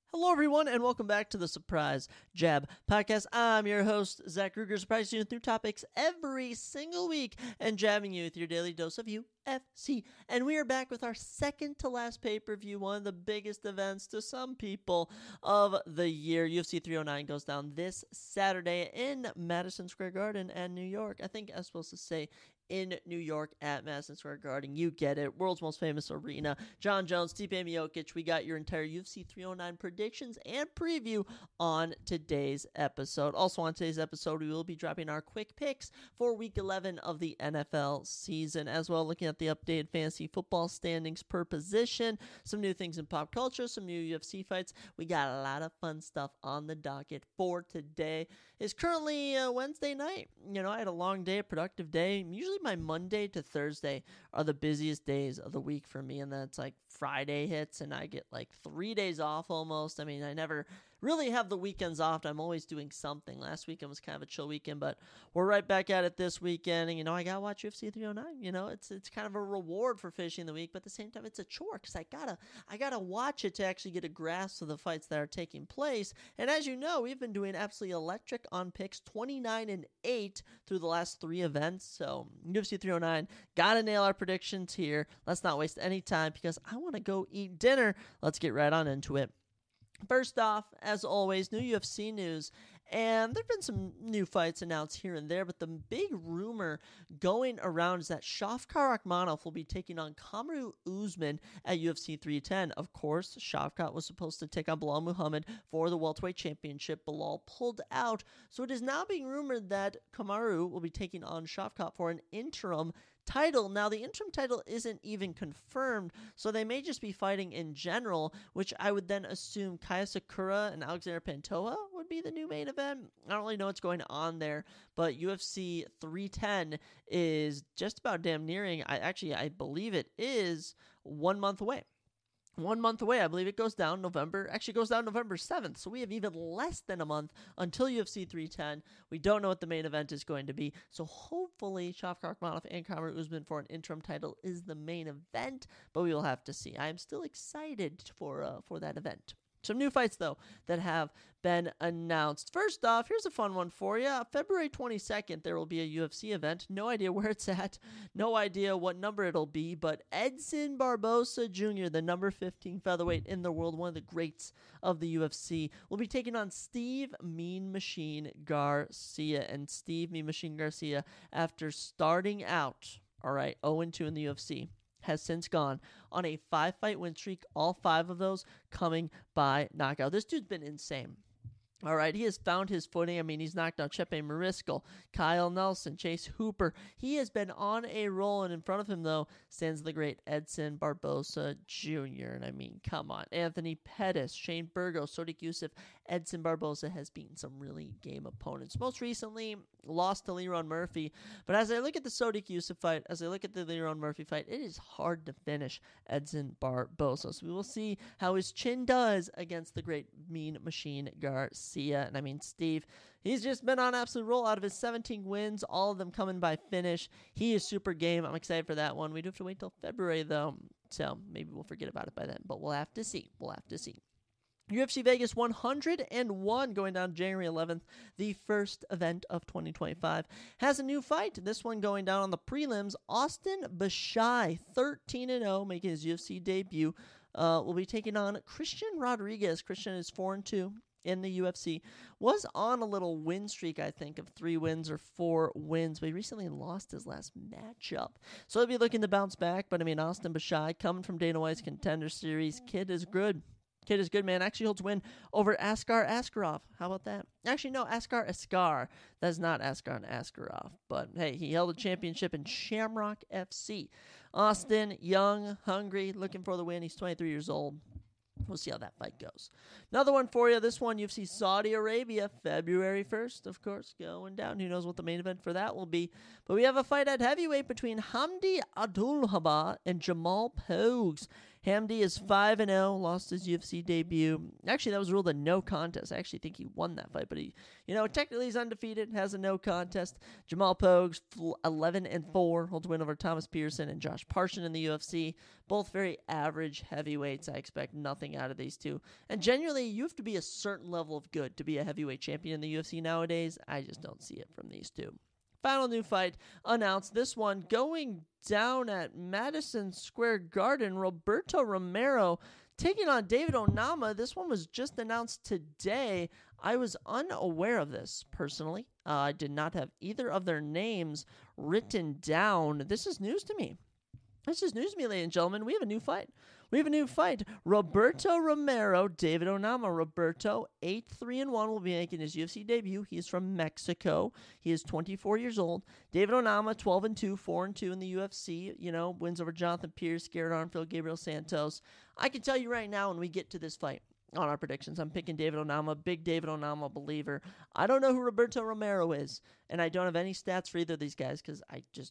Hello, everyone, and welcome back to the Surprise Jab Podcast. I'm your host, Zach Ruger, surprising you through topics every single week and jabbing you with your daily dose of UFC. And we are back with our second to last pay-per-view, one of the biggest events to some people of the year. UFC 309 goes down this Saturday in Madison Square Garden and New York. I think I was supposed to say in New York at Madison Square Garden. You get it. World's most famous arena. Jon Jones, Stipe Miocic. We got your entire UFC 309 predictions and preview on today's episode. Also on today's episode, we will be dropping our quick picks for Week 11 of the NFL season, as well looking at the updated fantasy football standings per position, some new things in pop culture, some new UFC fights. We got a lot of fun stuff on the docket for today. It's currently Wednesday night. You know, I had a long day, a productive day. Usually my Monday to Thursday are the busiest days of the week for me, and then it's like Friday hits and I get like 3 days off almost. I mean, I never really have the weekends off. I'm always doing something. Last weekend was kind of a chill weekend, but we're right back at it this weekend. And, you know, I got to watch UFC 309. You know, it's kind of a reward for finishing the week, but at the same time, it's a chore because I gotta watch it to actually get a grasp of the fights that are taking place. And as you know, we've been doing absolutely electric on picks, 29-8 through the last 3 events. So UFC 309, got to nail our predictions here. Let's not waste any time because I want to go eat dinner. Let's get right on into it. First off, as always, new UFC news, and there have been some new fights announced here and there, but the big rumor going around is that Shavkat Rakhmonov will be taking on Kamaru Usman at UFC 310. Of course, Shavkat was supposed to take on Belal Muhammad for the welterweight championship. Belal pulled out, so it is now being rumored that Kamaru will be taking on Shavkat for an interim title. Now, the interim title isn't even confirmed, so they may just be fighting in general, which I would then assume Kaya Sakura and Alexander Pantoja would be the new main event. I don't really know what's going on there, but UFC 310 is just about damn nearing. I believe it is 1 month away. 1 month away. I believe it goes down November 7th. So we have even less than a month until UFC 310. We don't know what the main event is going to be. So hopefully Shavkat Rakhmonov and Kamaru Usman for an interim title is the main event, but we will have to see. I am still excited for that event. Some new fights, though, that have been announced. First off, here's a fun one for you. February 22nd, there will be a UFC event. No idea where it's at. No idea what number it'll be, but Edson Barboza Jr., the number 15 featherweight in the world, one of the greats of the UFC, will be taking on Steve Mean Machine Garcia. And Steve Mean Machine Garcia, after starting out, 0-2 in the UFC, has since gone on a 5-fight win streak, all 5 of those coming by knockout. This dude's been insane. All right, he has found his footing. I mean, he's knocked out Chepe Mariscal, Kyle Nelson, Chase Hooper. He has been on a roll, and in front of him, though, stands the great Edson Barboza Jr. And I mean, come on. Anthony Pettis, Shane Burgos, Sodiq Yusuff. Edson Barboza has beaten some really game opponents. Most recently, lost to Leron Murphy. But as I look at the Sodiq Yusuff fight, as I look at the Leron Murphy fight, it is hard to finish Edson Barboza. So we will see how his chin does against the great Mean Machine Garcia. And I mean, Steve, he's just been on absolute roll. Out of his 17 wins, all of them coming by finish. He is super game. I'm excited for that one. We do have to wait till February, though, so maybe we'll forget about it by then. But we'll have to see. UFC Vegas 101 going down January 11th, the first event of 2025, has a new fight. This one going down on the prelims. Austin Bashai, 13-0, making his UFC debut, will be taking on Christian Rodriguez. Christian is 4-2 in the UFC. Was on a little win streak, I think, of 3 wins or 4 wins, but he recently lost his last matchup. So he'll be looking to bounce back, but I mean, Austin Bashai, coming from Dana White's Contender Series, kid is good, man. Actually holds win over Askar Askarov. How about that? Actually, no, Askar Askar. That's not Askar Askarov. But, hey, he held a championship in Shamrock FC. Austin, young, hungry, looking for the win. He's 23 years old. We'll see how that fight goes. Another one for you. This one, UFC Saudi Arabia, February 1st, of course, going down. Who knows what the main event for that will be. But we have a fight at heavyweight between Hamdi Abdulhabba and Jamal Pogues. Hamdi is 5-0, lost his UFC debut. Actually, that was ruled a no contest. I actually think he won that fight, but he, technically he's undefeated, has a no contest. Jamal Pogues, 11-4, holds a win over Thomas Pearson and Josh Parson in the UFC. Both very average heavyweights. I expect nothing out of these two. And genuinely, you have to be a certain level of good to be a heavyweight champion in the UFC nowadays. I just don't see it from these two. Final new fight announced. This one going down at Madison Square Garden. Roberto Romero taking on David Onama. This one was just announced today. I was unaware of this personally. I did not have either of their names written down. This is news to me. Ladies and gentlemen. We have a new fight. Roberto Romero, David Onama. Roberto, 8-3-1, will be making his UFC debut. He is from Mexico. He is 24 years old. David Onama, 12-2, 4-2 in the UFC. Wins over Jonathan Pierce, Garrett Armfield, Gabriel Santos. I can tell you right now when we get to this fight, on our predictions, I'm picking David Onama, big David Onama believer. I don't know who Roberto Romero is, and I don't have any stats for either of these guys because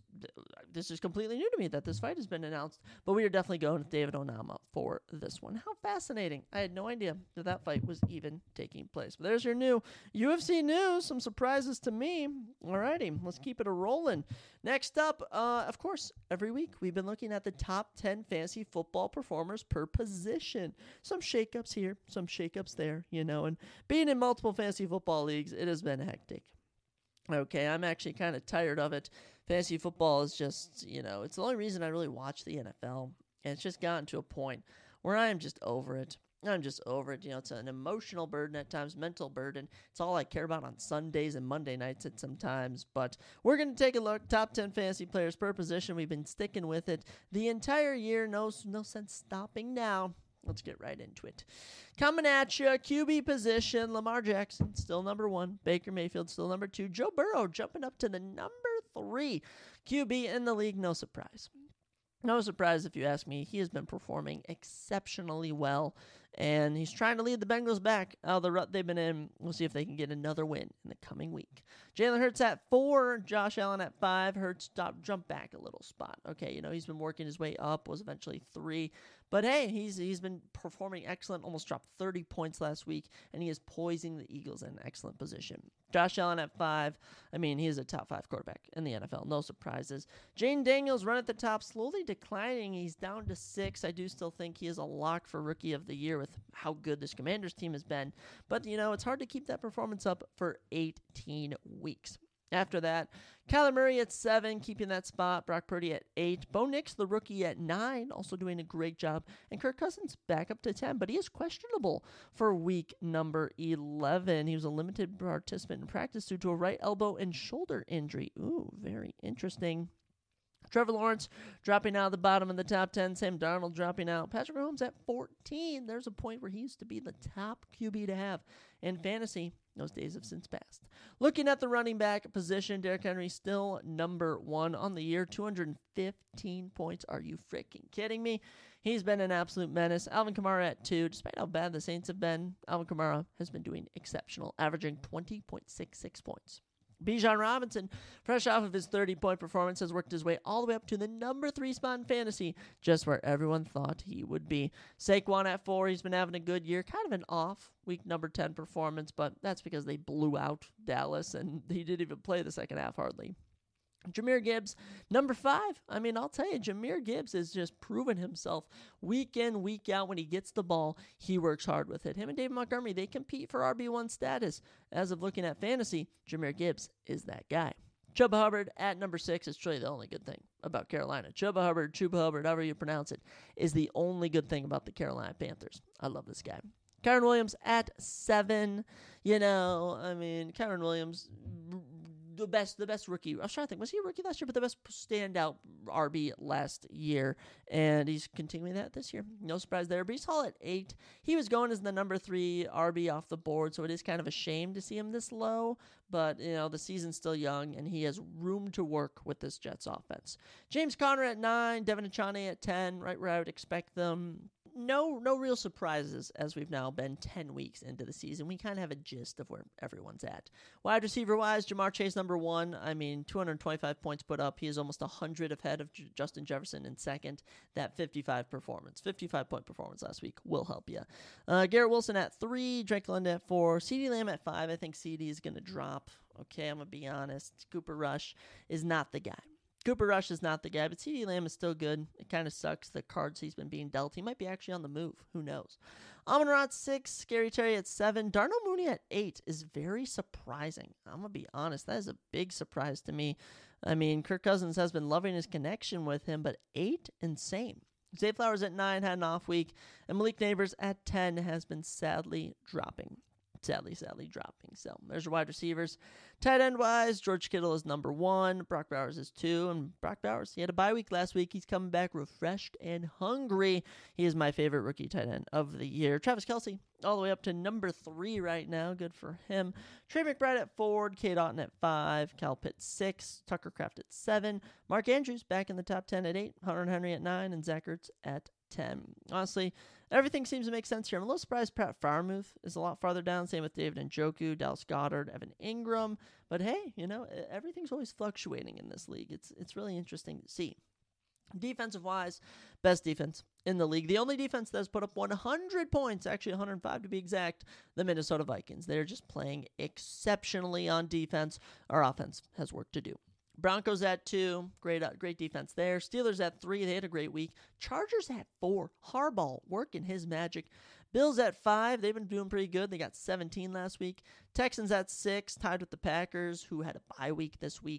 this is completely new to me that this fight has been announced, but we are definitely going with David Onama for this one. How fascinating. I had no idea that fight was even taking place. But there's your new UFC news, some surprises to me. Alrighty, let's keep it a-rolling. Next up, of course, every week we've been looking at the top 10 fantasy football performers per position. Some shakeups here, some shakeups there, and being in multiple fantasy football leagues, it has been hectic. Okay, I'm actually kind of tired of it. Fantasy football is just, it's the only reason I really watch the NFL. And it's just gotten to a point where I am just over it. It's an emotional burden at times, mental burden. It's all I care about on Sundays and Monday nights at sometimes. But we're going to take a look. Top 10 fantasy players per position. We've been sticking with it the entire year. No sense stopping now. Let's get right into it. Coming at you, QB position, Lamar Jackson, still number 1. Baker Mayfield, still number 2. Joe Burrow jumping up to the number 3 QB in the league. No surprise. No surprise if you ask me. He has been performing exceptionally well, and he's trying to lead the Bengals back out of the rut they've been in. We'll see if they can get another win in the coming week. Jalen Hurts at 4, Josh Allen at 5. Hurts jumped back a little spot. Okay, he's been working his way up, was eventually 3. But hey, he's been performing excellent, almost dropped 30 points last week, and he is poising the Eagles in an excellent position. Josh Allen at 5. He is a top 5 quarterback in the NFL. No surprises. Jane Daniels run at the top, slowly declining. He's down to 6. I do still think he is a lock for Rookie of the Year with how good this Commanders team has been. But, it's hard to keep that performance up for 18 weeks. After that, Kyler Murray at 7, keeping that spot. Brock Purdy at 8. Bo Nix, the rookie, at 9, also doing a great job. And Kirk Cousins back up to 10, but he is questionable for week number 11. He was a limited participant in practice due to a right elbow and shoulder injury. Ooh, very interesting. Trevor Lawrence dropping out of the bottom of the top 10. Sam Darnold dropping out. Patrick Mahomes at 14. There's a point where he used to be the top QB to have in fantasy. Those days have since passed. Looking at the running back position, Derrick Henry still number 1 on the year. 215 points. Are you freaking kidding me? He's been an absolute menace. Alvin Kamara at 2. Despite how bad the Saints have been, Alvin Kamara has been doing exceptional, averaging 20.66 points. Bijan Robinson, fresh off of his 30-point performance, has worked his way all the way up to the number 3 spot in fantasy, just where everyone thought he would be. Saquon at 4, he's been having a good year, kind of an off week number 10 performance, but that's because they blew out Dallas, and he didn't even play the second half hardly. Jahmyr Gibbs, number 5. I'll tell you, Jahmyr Gibbs has just proven himself week in, week out. When he gets the ball, he works hard with it. Him and David Montgomery, they compete for RB1 status. As of looking at fantasy, Jahmyr Gibbs is that guy. Chuba Hubbard at number 6 is truly the only good thing about Carolina. Chuba Hubbard, however you pronounce it, is the only good thing about the Carolina Panthers. I love this guy. Kyren Williams at 7. Kyren Williams, the best rookie. I was trying to think, was he a rookie last year? But the best standout RB last year, and he's continuing that this year. No surprise there. Breece Hall at 8. He was going as the number 3 RB off the board, so it is kind of a shame to see him this low. But, the season's still young, and he has room to work with this Jets offense. James Conner at 9. Devin Achane at 10, right where I would expect them. no real surprises as we've now been 10 weeks into the season. We kind of have a gist of where everyone's at. Wide receiver-wise, Jamar Chase, number one. 225 points put up. He is almost 100 ahead of Justin Jefferson in second. That 55-point performance last week will help you. Garrett Wilson at 3, Drake London at 4, CeeDee Lamb at 5. I think CeeDee is going to drop. Okay, I'm going to be honest. Cooper Rush is not the guy. But CeeDee Lamb is still good. It kind of sucks the cards he's been being dealt. He might be actually on the move. Who knows? Amon-Ra at 6, Scary Terry at 7, Darnell Mooney at 8 is very surprising. I'm going to be honest. That is a big surprise to me. Kirk Cousins has been loving his connection with him, but 8, insane. Zay Flowers at 9 had an off week, and Malik Neighbors at 10 has been sadly dropping. So there's your wide receivers. Tight end wise, George Kittle is number 1. Brock Bowers is 2. And Brock Bowers, he had a bye week last week. He's coming back refreshed and hungry. He is my favorite rookie tight end of the year. Travis Kelce, all the way up to number 3 right now. Good for him. Trey McBride at 4. Cade Otton at 5. Cal Pitts 6. Tucker Kraft at 7. Mark Andrews back in the top 10 at 8. Hunter Henry at 9. And Zach Ertz at 10. Honestly, everything seems to make sense here. I'm a little surprised Pat Freiermuth is a lot farther down. Same with David Njoku, Dallas Goedert, Evan Ingram. But hey, everything's always fluctuating in this league. It's really interesting to see. Defensive-wise, best defense in the league. The only defense that's put up 100 points, actually 105 to be exact, the Minnesota Vikings. They're just playing exceptionally on defense. Our offense has work to do. Broncos at 2, great defense there. Steelers at 3, they had a great week. Chargers at 4, Harbaugh working his magic. Bills at 5, they've been doing pretty good. They got 17 last week. Texans at 6, tied with the Packers, who had a bye week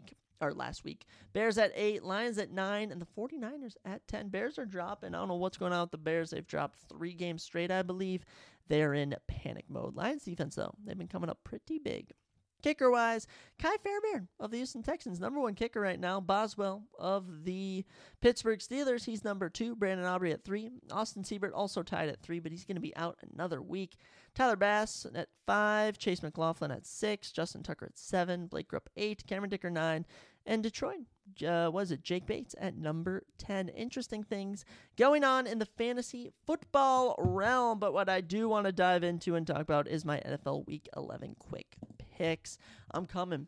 last week. Bears at 8, Lions at 9, and the 49ers at 10. Bears are dropping. I don't know what's going on with the Bears. They've dropped 3 games straight, I believe. They're in panic mode. Lions defense, though, they've been coming up pretty big. Kicker-wise, Kai Fairbairn of the Houston Texans, number 1 kicker right now. Boswell of the Pittsburgh Steelers, he's number 2. Brandon Aubrey at 3. Austin Seibert also tied at 3, but he's going to be out another week. Tyler Bass at 5. Chase McLaughlin at 6. Justin Tucker at 7. Blake Grupp 8. Cameron Dicker 9. And Detroit, Jake Bates at number 10. Interesting things going on in the fantasy football realm, but what I do want to dive into and talk about is my NFL Week 11 quick picks. I'm coming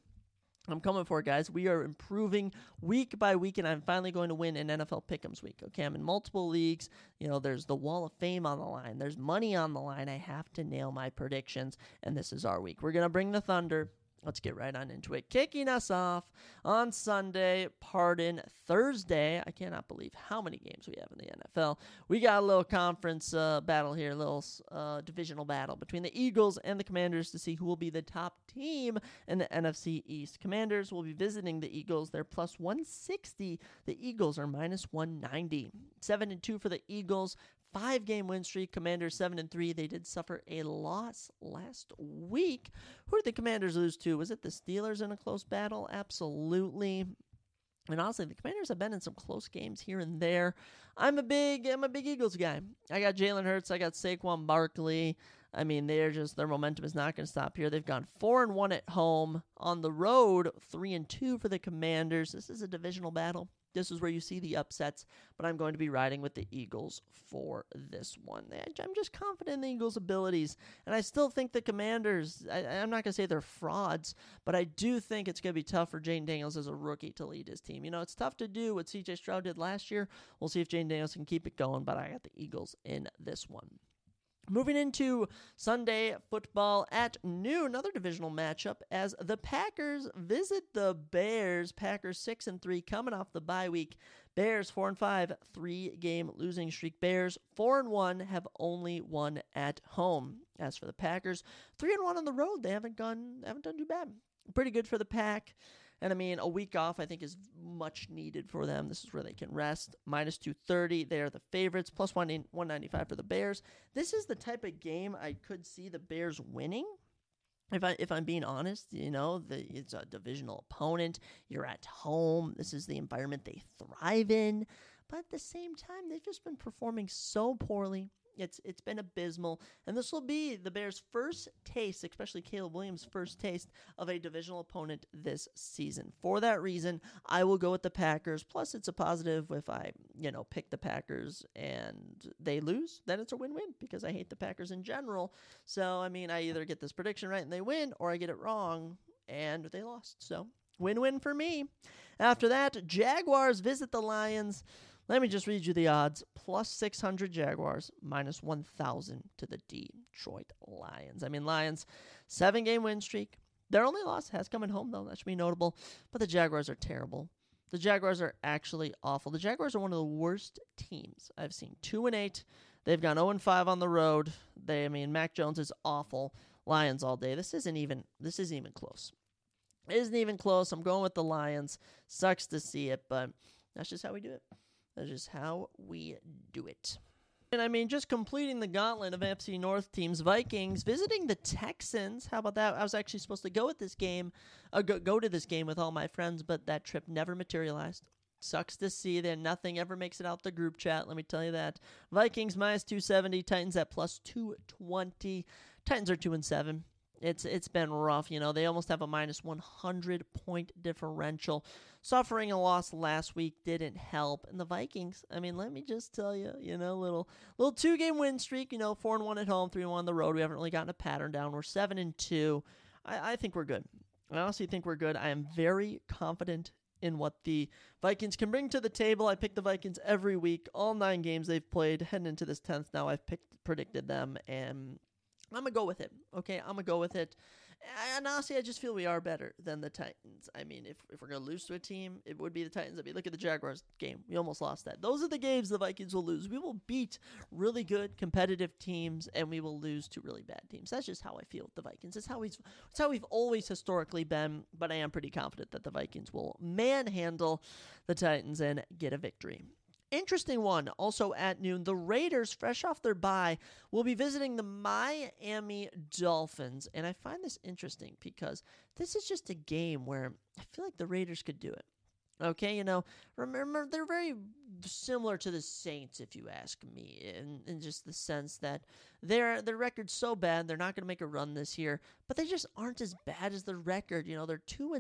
for it, guys. We are improving week by week, and I'm finally going to win an NFL Pick'ems week. Okay, I'm in multiple leagues. There's the Wall of Fame on the line. There's money on the line. I have to nail my predictions, and this is our week. We're going to bring the Thunder. Let's get right on into it. Kicking us off on Sunday, Thursday. I cannot believe how many games we have in the NFL. We got a little conference battle here, a little divisional battle between the Eagles and the Commanders to see who will be the top team in the NFC East. Commanders will be visiting the Eagles. They're plus 160. The Eagles are minus 190. 7-2 for the Eagles. 5-game win streak. Commanders 7-3. They did suffer a loss last week. Who did the Commanders lose to? Was it the Steelers in a close battle? Absolutely. And honestly, the Commanders have been in some close games here and there. I'm a big Eagles guy. I got Jalen Hurts. I got Saquon Barkley. Their momentum is not going to stop here. They've gone 4-1 at home. On the road, 3-2 for the Commanders. This is a divisional battle. This is where you see the upsets, but I'm going to be riding with the Eagles for this one. I'm just confident in the Eagles' abilities, and I still think the Commanders, I'm not going to say they're frauds, but I do think it's going to be tough for Jayden Daniels as a rookie to lead his team. It's tough to do what C.J. Stroud did last year. We'll see if Jayden Daniels can keep it going, but I got the Eagles in this one. Moving into Sunday football at noon, another divisional matchup as the Packers visit the Bears. Packers 6-3 coming off the bye week. Bears 4-5, 3-game losing streak. Bears 4-1 have only won at home. As for the Packers, 3-1 on the road. They haven't done too bad. Pretty good for the Pack. And a week off I think is much needed for them. This is where they can rest. Minus 230. They are the favorites. Plus 195 for the Bears. This is the type of game I could see the Bears winning. If I'm being honest, it's a divisional opponent. You're at home. This is the environment they thrive in. But at the same time, they've just been performing so poorly. It's been abysmal, and this will be the Bears' first taste, especially Caleb Williams' first taste of a divisional opponent this season. For that reason, I will go with the Packers. Plus, it's a positive if I, pick the Packers and they lose, then it's a win-win because I hate the Packers in general. So, I either get this prediction right and they win, or I get it wrong and they lost. So, win-win for me. After that, Jaguars visit the Lions. Let me just read you the odds. Plus 600 Jaguars, minus 1,000 to the Detroit Lions. Lions, 7-game win streak. Their only loss has come at home, though. That should be notable. But the Jaguars are terrible. The Jaguars are actually awful. The Jaguars are one of the worst teams I've seen. 2-8. They've gone 0-5 on the road. Mac Jones is awful. Lions all day. This isn't even close. It isn't even close. I'm going with the Lions. Sucks to see it, but that's just how we do it. That's just how we do it. And just completing the gauntlet of AFC North teams, Vikings visiting the Texans. How about that? I was actually supposed to go with this game, go to this game with all my friends, but that trip never materialized. Sucks to see that nothing ever makes it out the group chat, let me tell you that. Vikings minus 270, Titans at plus 220. Titans are 2-7. It's been rough. They almost have a minus 100 point differential. Suffering a loss last week didn't help. And the Vikings, let me just tell you, little 2-game win streak, 4-1 at home, 3-1 on the road. We haven't really gotten a pattern down. We're 7-2. I think we're good. I honestly think we're good. I am very confident in what the Vikings can bring to the table. I pick the Vikings every week. All 9 games they've played, heading into this 10th now, I've predicted them, and I'm going to go with it, okay? I'm going to go with it. And honestly, I just feel we are better than the Titans. If we're going to lose to a team, it would be the Titans. Look at the Jaguars game. We almost lost that. Those are the games the Vikings will lose. We will beat really good, competitive teams, and we will lose to really bad teams. That's just how I feel with the Vikings. It's how we've always historically been, but I am pretty confident that the Vikings will manhandle the Titans and get a victory. Interesting one, also at noon, the Raiders, fresh off their bye, will be visiting the Miami Dolphins. And I find this interesting because this is just a game where I feel like the Raiders could do it. Okay, remember, they're very similar to the Saints, if you ask me, in just the sense that their record's so bad, they're not going to make a run this year, but they just aren't as bad as the record. They're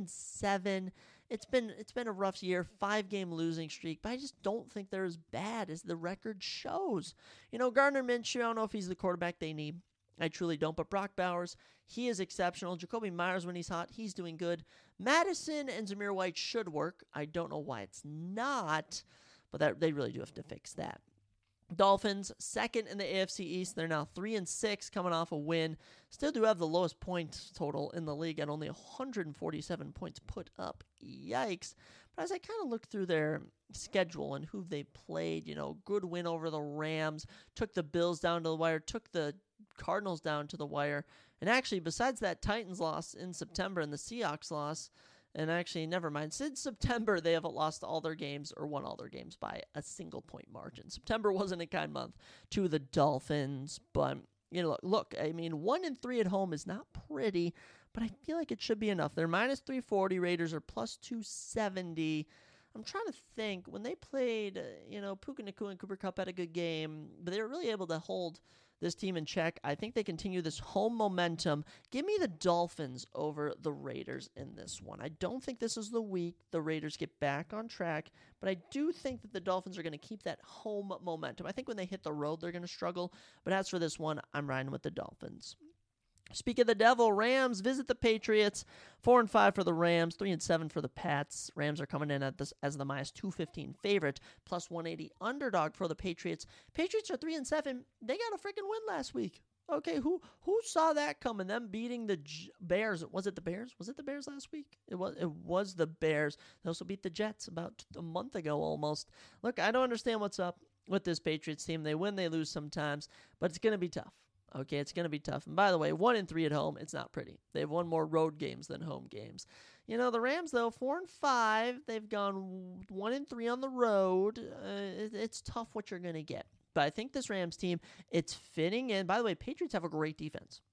2-7. It's been a rough year, 5-game losing streak, but I just don't think they're as bad as the record shows. Gardner Minshew, I don't know if he's the quarterback they need. I truly don't, but Brock Bowers, he is exceptional. Jacoby Myers, when he's hot, he's doing good. Madison and Zamir White should work. I don't know why it's not, but they really do have to fix that. Dolphins, second in the AFC East. They're now 3-6, coming off a win. Still do have the lowest point total in the league at only 147 points put up. Yikes. But as I kind of look through their schedule and who they played, good win over the Rams, took the Bills down to the wire, took the Cardinals down to the wire. And actually, besides that Titans loss in September and the Seahawks loss, and actually, never mind. Since September, they haven't lost all their games or won all their games by a single point margin. September wasn't a kind month to the Dolphins, but, look, 1-3 at home is not pretty, but I feel like it should be enough. They're minus 340. Raiders are plus 270. I'm trying to think. When they played, Puka Nacua and Cooper Kupp had a good game, but they were really able to hold this team in check. I think they continue this home momentum. Give me the Dolphins over the Raiders in this one. I don't think this is the week the Raiders get back on track, but I do think that the Dolphins are going to keep that home momentum. I think when they hit the road, they're going to struggle, but as for this one, I'm riding with the Dolphins. Speak of the devil, Rams visit the Patriots. 4-5 for the Rams, 3-7 for the Pats. Rams are coming in as the minus 215 favorite, plus 180 underdog for the Patriots. Patriots are 3-7. They got a freaking win last week. Okay, who saw that coming? Them beating the Bears. Was it the Bears? Was it the Bears last week? It was the Bears. They also beat the Jets about a month ago almost. Look, I don't understand what's up with this Patriots team. They win, they lose sometimes, but it's going to be tough. Okay, it's going to be tough. And by the way, 1-3 at home, it's not pretty. They've won more road games than home games. The Rams, though, 4-5. They've gone 1-3 on the road. It's tough what you're going to get. But I think this Rams team, it's fitting in. By the way, Patriots have a great defense.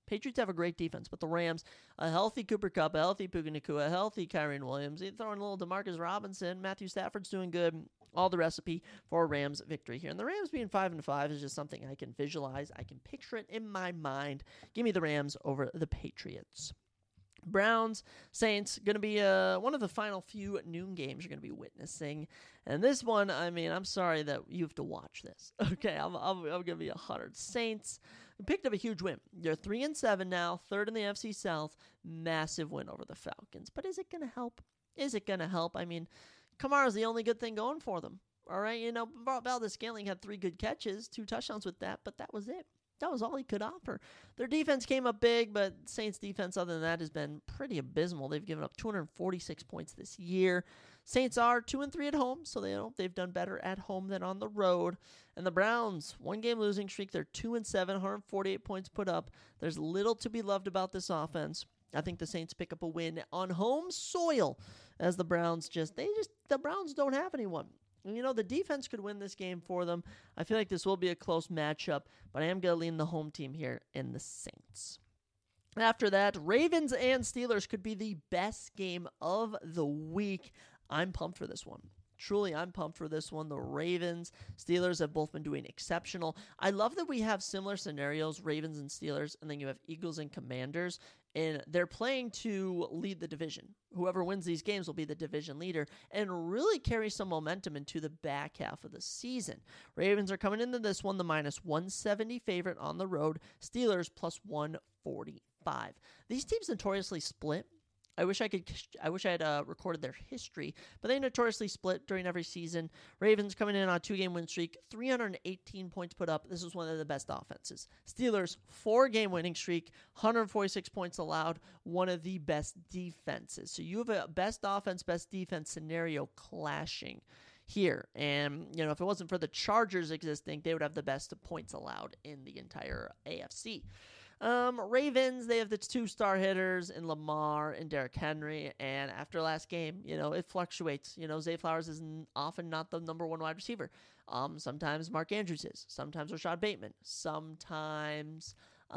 Patriots have a great defense, but the Rams, a healthy Cooper Kupp, a healthy Puka Nacua, a healthy Kyren Williams, they throw in a little DeMarcus Robinson, Matthew Stafford's doing good, all the recipe for a Rams victory here. And the Rams being 5-5 is just something I can visualize. I can picture it in my mind. Give me the Rams over the Patriots. Browns, Saints, going to be one of the final few noon games you're going to be witnessing. And this one, I mean, I'm sorry that you have to watch this. Okay, I'm going to be 100. Saints picked up a huge win. They're 3-7 now, third in the NFC South. Massive win over the Falcons. But is it going to help? Is it going to help? I mean, Kamara's the only good thing going for them. All right, you know, Valdes-Scantling had 3 good catches, 2 touchdowns with that, but that was it. That was all he could offer. Their defense came up big, but Saints defense other than that has been pretty abysmal. They've given up 246 points this year. Saints are 2-3 at home, so they've done better at home than on the road. And the Browns, 1-game losing streak. They're 2-7, 148 points put up. There's little to be loved about this offense. I think the Saints pick up a win on home soil as the Browns the Browns don't have anyone. And, you know, the defense could win this game for them. I feel like this will be a close matchup, but I am going to lean the home team here in the Saints. After that, Ravens and Steelers could be the best game of the week. I'm pumped for this one. Truly, I'm pumped for this one. The Ravens, Steelers have both been doing exceptional. I love that we have similar scenarios, Ravens and Steelers, and then you have Eagles and Commanders, and they're playing to lead the division. Whoever wins these games will be the division leader and really carry some momentum into the back half of the season. Ravens are coming into this one the -170 favorite on the road. Steelers +145. These teams notoriously split. I wish I had recorded their history, but they notoriously split during every season. Ravens coming in on a 2-game win streak, 318 points put up. This is one of the best offenses. Steelers, 4-game winning streak, 146 points allowed, one of the best defenses. So you have a best offense, best defense scenario clashing here. And, you know, if it wasn't for the Chargers existing, they would have the best points allowed in the entire AFC. Ravens, they have the 2-star hitters in Lamar and Derrick Henry, and after last game, you know, it fluctuates. You know, Zay Flowers is often not the number 1 wide receiver. Sometimes Mark Andrews is. Sometimes Rashad Bateman. Sometimes,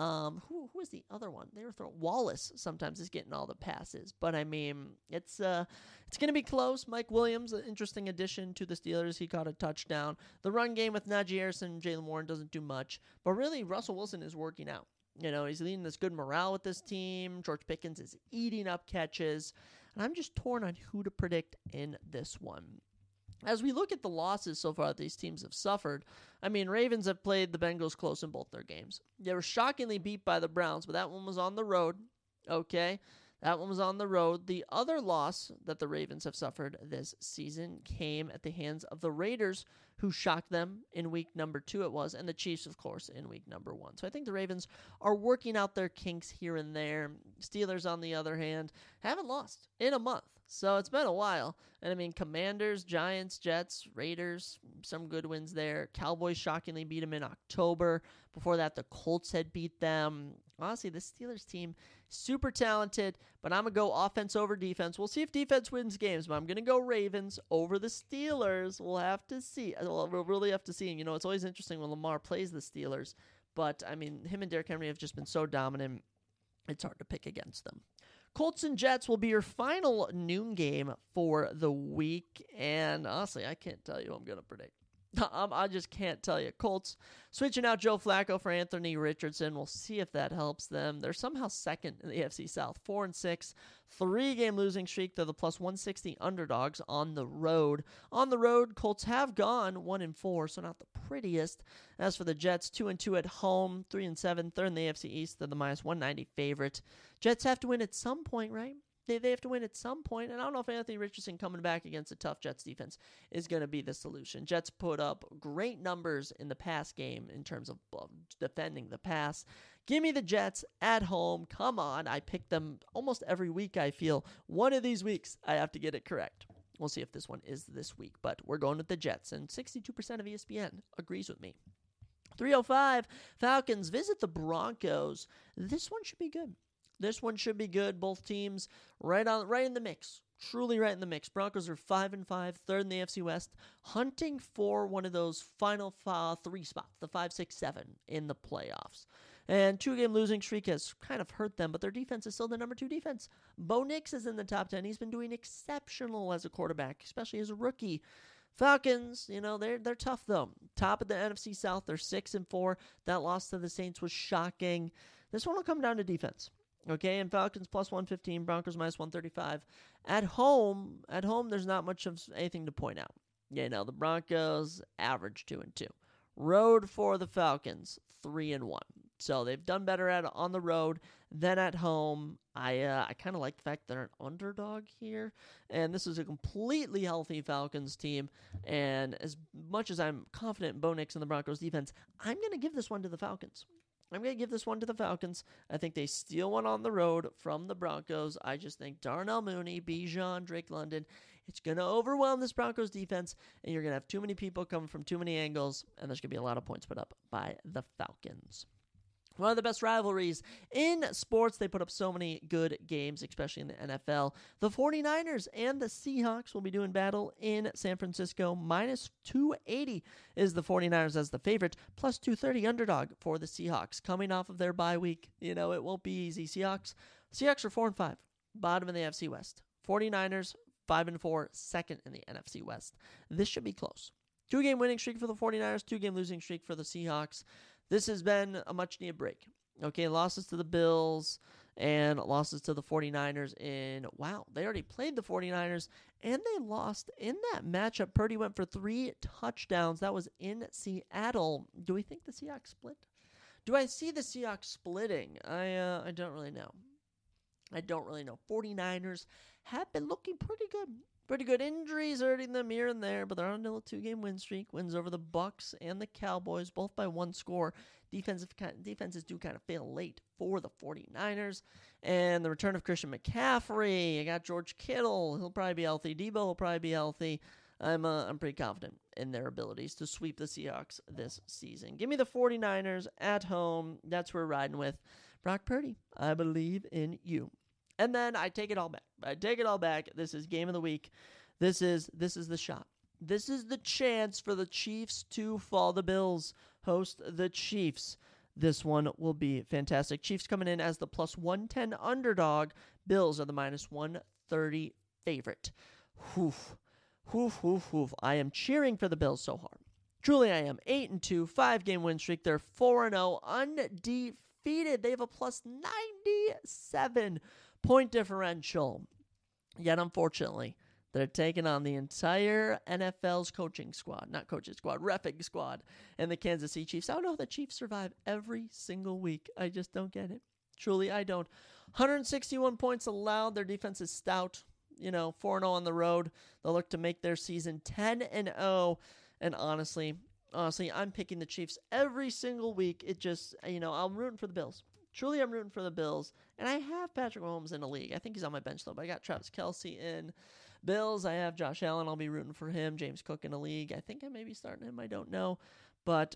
who is the other one? They were throwing Wallace sometimes is getting all the passes. But, I mean, it's going to be close. Mike Williams, an interesting addition to the Steelers. He caught a touchdown. The run game with Najee Harris and Jaylen Warren doesn't do much. But really, Russell Wilson is working out. You know, he's leading this good morale with this team. George Pickens is eating up catches. And I'm just torn on who to predict in this one. As we look at the losses so far that these teams have suffered, I mean, Ravens have played the Bengals close in both their games. They were shockingly beat by the Browns, but that one was on the road. Okay, that one was on the road. The other loss that the Ravens have suffered this season came at the hands of the Raiders, who shocked them in week number 2 it was, and the Chiefs, of course, in week number 1. So I think the Ravens are working out their kinks here and there. Steelers, on the other hand, haven't lost in a month. So it's been a while. And I mean, Commanders, Giants, Jets, Raiders, some good wins there. Cowboys shockingly beat them in October. Before that, the Colts had beat them. Honestly, this Steelers team, super talented, but I'm going to go offense over defense. We'll see if defense wins games, but I'm going to go Ravens over the Steelers. We'll have to see. We'll really have to see. You know, it's always interesting when Lamar plays the Steelers, but, I mean, him and Derrick Henry have just been so dominant, it's hard to pick against them. Colts and Jets will be your final noon game for the week, and honestly, I can't tell you who I'm going to predict. I just can't tell you. Colts switching out Joe Flacco for Anthony Richardson. We'll see if that helps them. They're somehow second in the AFC South, 4-6, 3-game losing streak. They're the +160 underdogs on the road. On the road, Colts have gone 1-4, so not the prettiest. As for the Jets, 2-2 at home, 3-7, third in the AFC East. They're the -190 favorite. Jets have to win at some point, right? They have to win at some point, and I don't know if Anthony Richardson coming back against a tough Jets defense is going to be the solution. Jets put up great numbers in the pass game in terms of defending the pass. Give me the Jets at home. Come on. I pick them almost every week, I feel. One of these weeks, I have to get it correct. We'll see if this one is this week, but we're going with the Jets, and 62% of ESPN agrees with me. 3:05, Falcons visit the Broncos. This one should be good. This one should be good. Both teams right in the mix. Truly right in the mix. Broncos are 5-5, third in the AFC West, hunting for one of those final 3 spots, the 5, 6, 7 in the playoffs. And 2-game losing streak has kind of hurt them, but their defense is still the number 2 defense. Bo Nix is in the top 10. He's been doing exceptional as a quarterback, especially as a rookie. Falcons, they're tough though. Top of the NFC South, they're 6-4. That loss to the Saints was shocking. This one will come down to defense. Okay, and Falcons plus 115, Broncos minus 135. At home, there's not much of anything to point out. The Broncos average 2-2. Road for the Falcons, 3-1. So they've done better on the road than at home. I kind of like the fact they're an underdog here. And this is a completely healthy Falcons team. And as much as I'm confident in Bo Nix and the Broncos defense, I'm going to give this one to the Falcons. I think they steal one on the road from the Broncos. I just think Darnell Mooney, Bijan, Drake London, it's going to overwhelm this Broncos defense, and you're going to have too many people coming from too many angles, and there's going to be a lot of points put up by the Falcons. One of the best rivalries in sports. They put up so many good games, especially in the NFL. The 49ers and the Seahawks will be doing battle in San Francisco. Minus 280 is the 49ers as the favorite. Plus 230 underdog for the Seahawks. Coming off of their bye week. It won't be easy. Seahawks are 4-5. Bottom in the NFC West. 49ers 5-4. Second in the NFC West. This should be close. 2-game winning streak for the 49ers. 2-game losing streak for the Seahawks. This has been a much-needed break. Okay, losses to the Bills and losses to the 49ers they already played the 49ers, and they lost in that matchup. Purdy went for 3 touchdowns. That was in Seattle. Do we think the Seahawks split? Do I see the Seahawks splitting? I don't really know. 49ers have been looking pretty good. Pretty good injuries hurting them here and there, but they're on a 2-game win streak. Wins over the Bucs and the Cowboys, both by 1 score. Defenses do kind of fail late for the 49ers. And the return of Christian McCaffrey. You got George Kittle. He'll probably be healthy. Debo will probably be healthy. I'm pretty confident in their abilities to sweep the Seahawks this season. Give me the 49ers at home. That's who we're riding with. Brock Purdy, I believe in you. And then I take it all back. This is game of the week. This is the shot. This is the chance for the Chiefs to fall. The Bills host the Chiefs. This one will be fantastic. Chiefs coming in as the plus 110 underdog. Bills are the minus 130 favorite. I am cheering for the Bills so hard. Truly I am. 8-2, 5-game win streak. They're 4-0, undefeated. They have a plus 97 point differential. Yet, unfortunately, they're taking on the entire NFL's reffing squad, and the Kansas City Chiefs. I don't know how the Chiefs survive every single week. I just don't get it. Truly, I don't. 161 points allowed. Their defense is stout. 4-0 on the road. They'll look to make their season 10-0. And honestly, I'm picking the Chiefs every single week. It just, I'm rooting for the Bills. Truly, I'm rooting for the Bills. And I have Patrick Mahomes in the league. I think he's on my bench, though. But I got Travis Kelce in. Bills, I have Josh Allen. I'll be rooting for him. James Cook in the league. I think I may be starting him. I don't know. But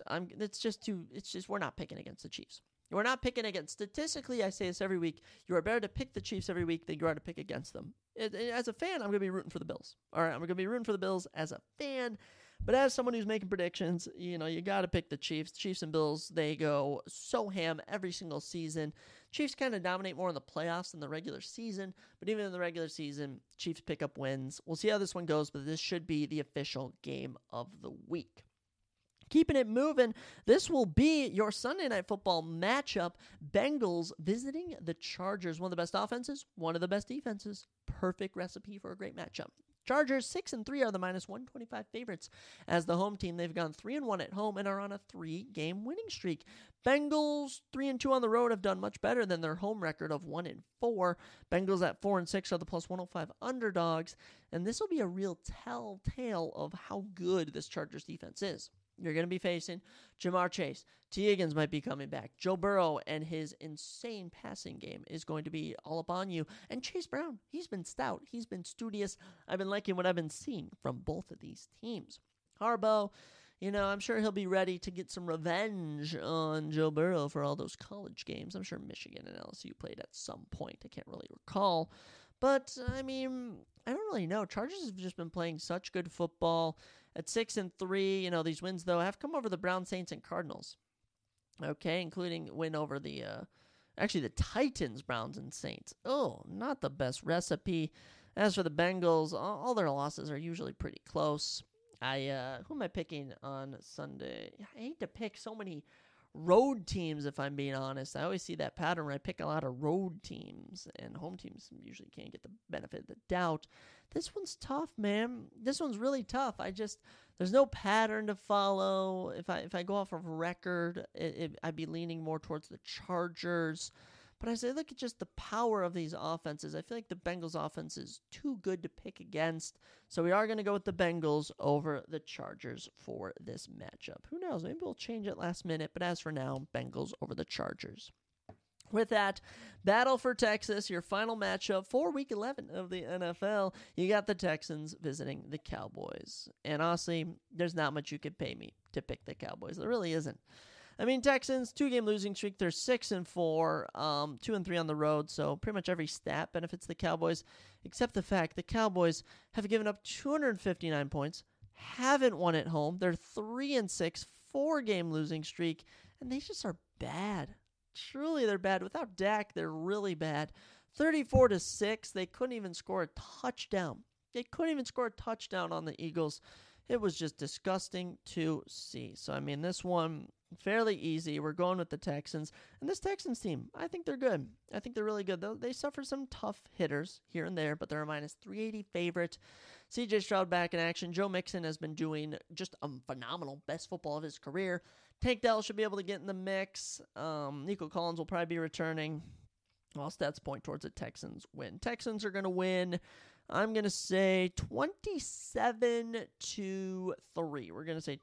we're not picking against the Chiefs. We're not picking against. Statistically, I say this every week. You are better to pick the Chiefs every week than you are to pick against them. As a fan, I'm going to be rooting for the Bills. All right, I'm going to be rooting for the Bills as a fan. But as someone who's making predictions, you got to pick the Chiefs. Chiefs and Bills, they go so ham every single season. Chiefs kind of dominate more in the playoffs than the regular season. But even in the regular season, Chiefs pick up wins. We'll see how this one goes, but this should be the official game of the week. Keeping it moving, this will be your Sunday Night Football matchup. Bengals visiting the Chargers. One of the best offenses, one of the best defenses. Perfect recipe for a great matchup. Chargers 6-3 are the minus 125 favorites. As the home team, they've gone 3-1 at home and are on a 3-game winning streak. Bengals 3-2 on the road have done much better than their home record of 1-4. Bengals at 4-6 are the plus 105 underdogs, and this will be a real telltale of how good this Chargers defense is. You're going to be facing Jamar Chase. T. Higgins might be coming back. Joe Burrow and his insane passing game is going to be all up on you. And Chase Brown, he's been stout. He's been studious. I've been liking what I've been seeing from both of these teams. Harbaugh, I'm sure he'll be ready to get some revenge on Joe Burrow for all those college games. I'm sure Michigan and LSU played at some point. I can't really recall. But, I don't really know. Chargers have just been playing such good football. At 6-3, these wins, though, have come over the Browns, Saints, and Cardinals. Okay, including win over the Titans, Browns, and Saints. Oh, not the best recipe. As for the Bengals, all their losses are usually pretty close. Who am I picking on Sunday? I hate to pick so many road teams, if I'm being honest. I always see that pattern where I pick a lot of road teams, and home teams usually can't get the benefit of the doubt. This one's tough, man. This one's really tough. There's no pattern to follow. If I go off of record, I'd be leaning more towards the Chargers. But as I look at just the power of these offenses, I feel like the Bengals offense is too good to pick against. So we are going to go with the Bengals over the Chargers for this matchup. Who knows? Maybe we'll change it last minute. But as for now, Bengals over the Chargers. With that, Battle for Texas, your final matchup for Week 11 of the NFL. You got the Texans visiting the Cowboys. And honestly, there's not much you could pay me to pick the Cowboys. There really isn't. I mean, Texans, 2-game losing streak. They're 6-4, 2-3 on the road. So pretty much every stat benefits the Cowboys, except the fact the Cowboys have given up 259 points, haven't won at home. They're 3-6, 4-game losing streak, and they just are bad. Truly, they're bad. Without Dak, they're really bad. 34-6. They couldn't even score a touchdown. They couldn't even score a touchdown on the Eagles. It was just disgusting to see. So, I mean, this one, fairly easy. We're going with the Texans. And this Texans team, I think they're good. I think they're really good. They suffer some tough hitters here and there, but they're a minus 380 favorite. C.J. Stroud back in action. Joe Mixon has been doing just a phenomenal, best football of his career. Tank Dell should be able to get in the mix. Nico Collins will probably be returning. All stats point towards the Texans win. Texans are going to win. I'm going to say 27-3. We're going to say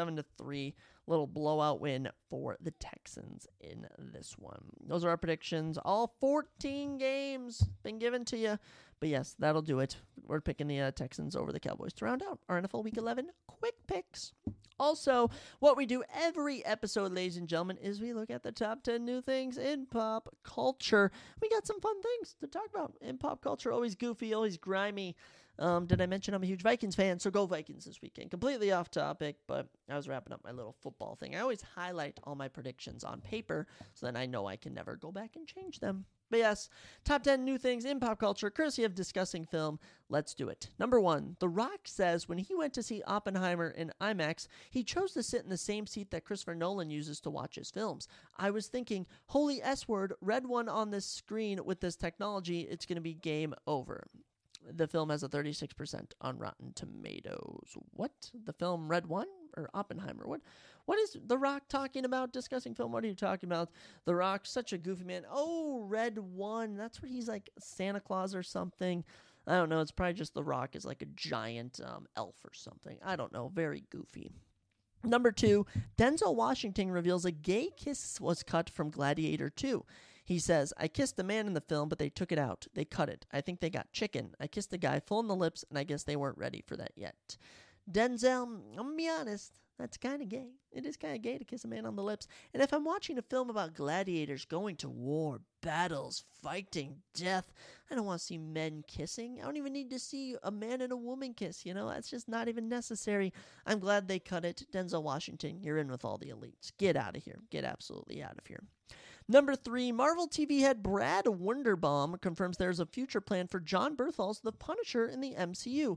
27-3. Little blowout win for the Texans in this one. Those are our predictions. All 14 games been given to you. But yes, that'll do it. We're picking the Texans over the Cowboys to round out our NFL Week 11 quick picks. Also, what we do every episode, ladies and gentlemen, is we look at the top 10 new things in pop culture. We got some fun things to talk about in pop culture. Always goofy, always grimy. Did I mention I'm a huge Vikings fan? So go Vikings this weekend. Completely off topic, but I was wrapping up my little football thing. I always highlight all my predictions on paper so that I know I can never go back and change them. But yes, top 10 new things in pop culture, courtesy of Discussing Film. Let's do it. Number 1, The Rock says when he went to see Oppenheimer in IMAX, he chose to sit in the same seat that Christopher Nolan uses to watch his films. I was thinking, holy S-word, red one on this screen with this technology, it's going to be game over. The film has a 36% on Rotten Tomatoes. What? The film Red One? Or Oppenheimer? What is The Rock talking about? Discussing Film, what are you talking about? The Rock, such a goofy man. Oh, Red One. That's where he's like Santa Claus or something. I don't know. It's probably just The Rock is like a giant elf or something. I don't know. Very goofy. Number 2, Denzel Washington reveals a gay kiss was cut from Gladiator 2. He says, I kissed the man in the film, but they took it out. They cut it. I think they got chicken. I kissed the guy full in the lips, and I guess they weren't ready for that yet. Denzel, I'm going to be honest, that's kind of gay. It is kind of gay to kiss a man on the lips. And if I'm watching a film about gladiators going to war, battles, fighting, death, I don't want to see men kissing. I don't even need to see a man and a woman kiss, That's just not even necessary. I'm glad they cut it. Denzel Washington, you're in with all the elites. Get out of here. Get absolutely out of here. Number 3, Marvel TV head Brad Wunderbaum confirms there's a future plan for Jon Bernthal's The Punisher in the MCU.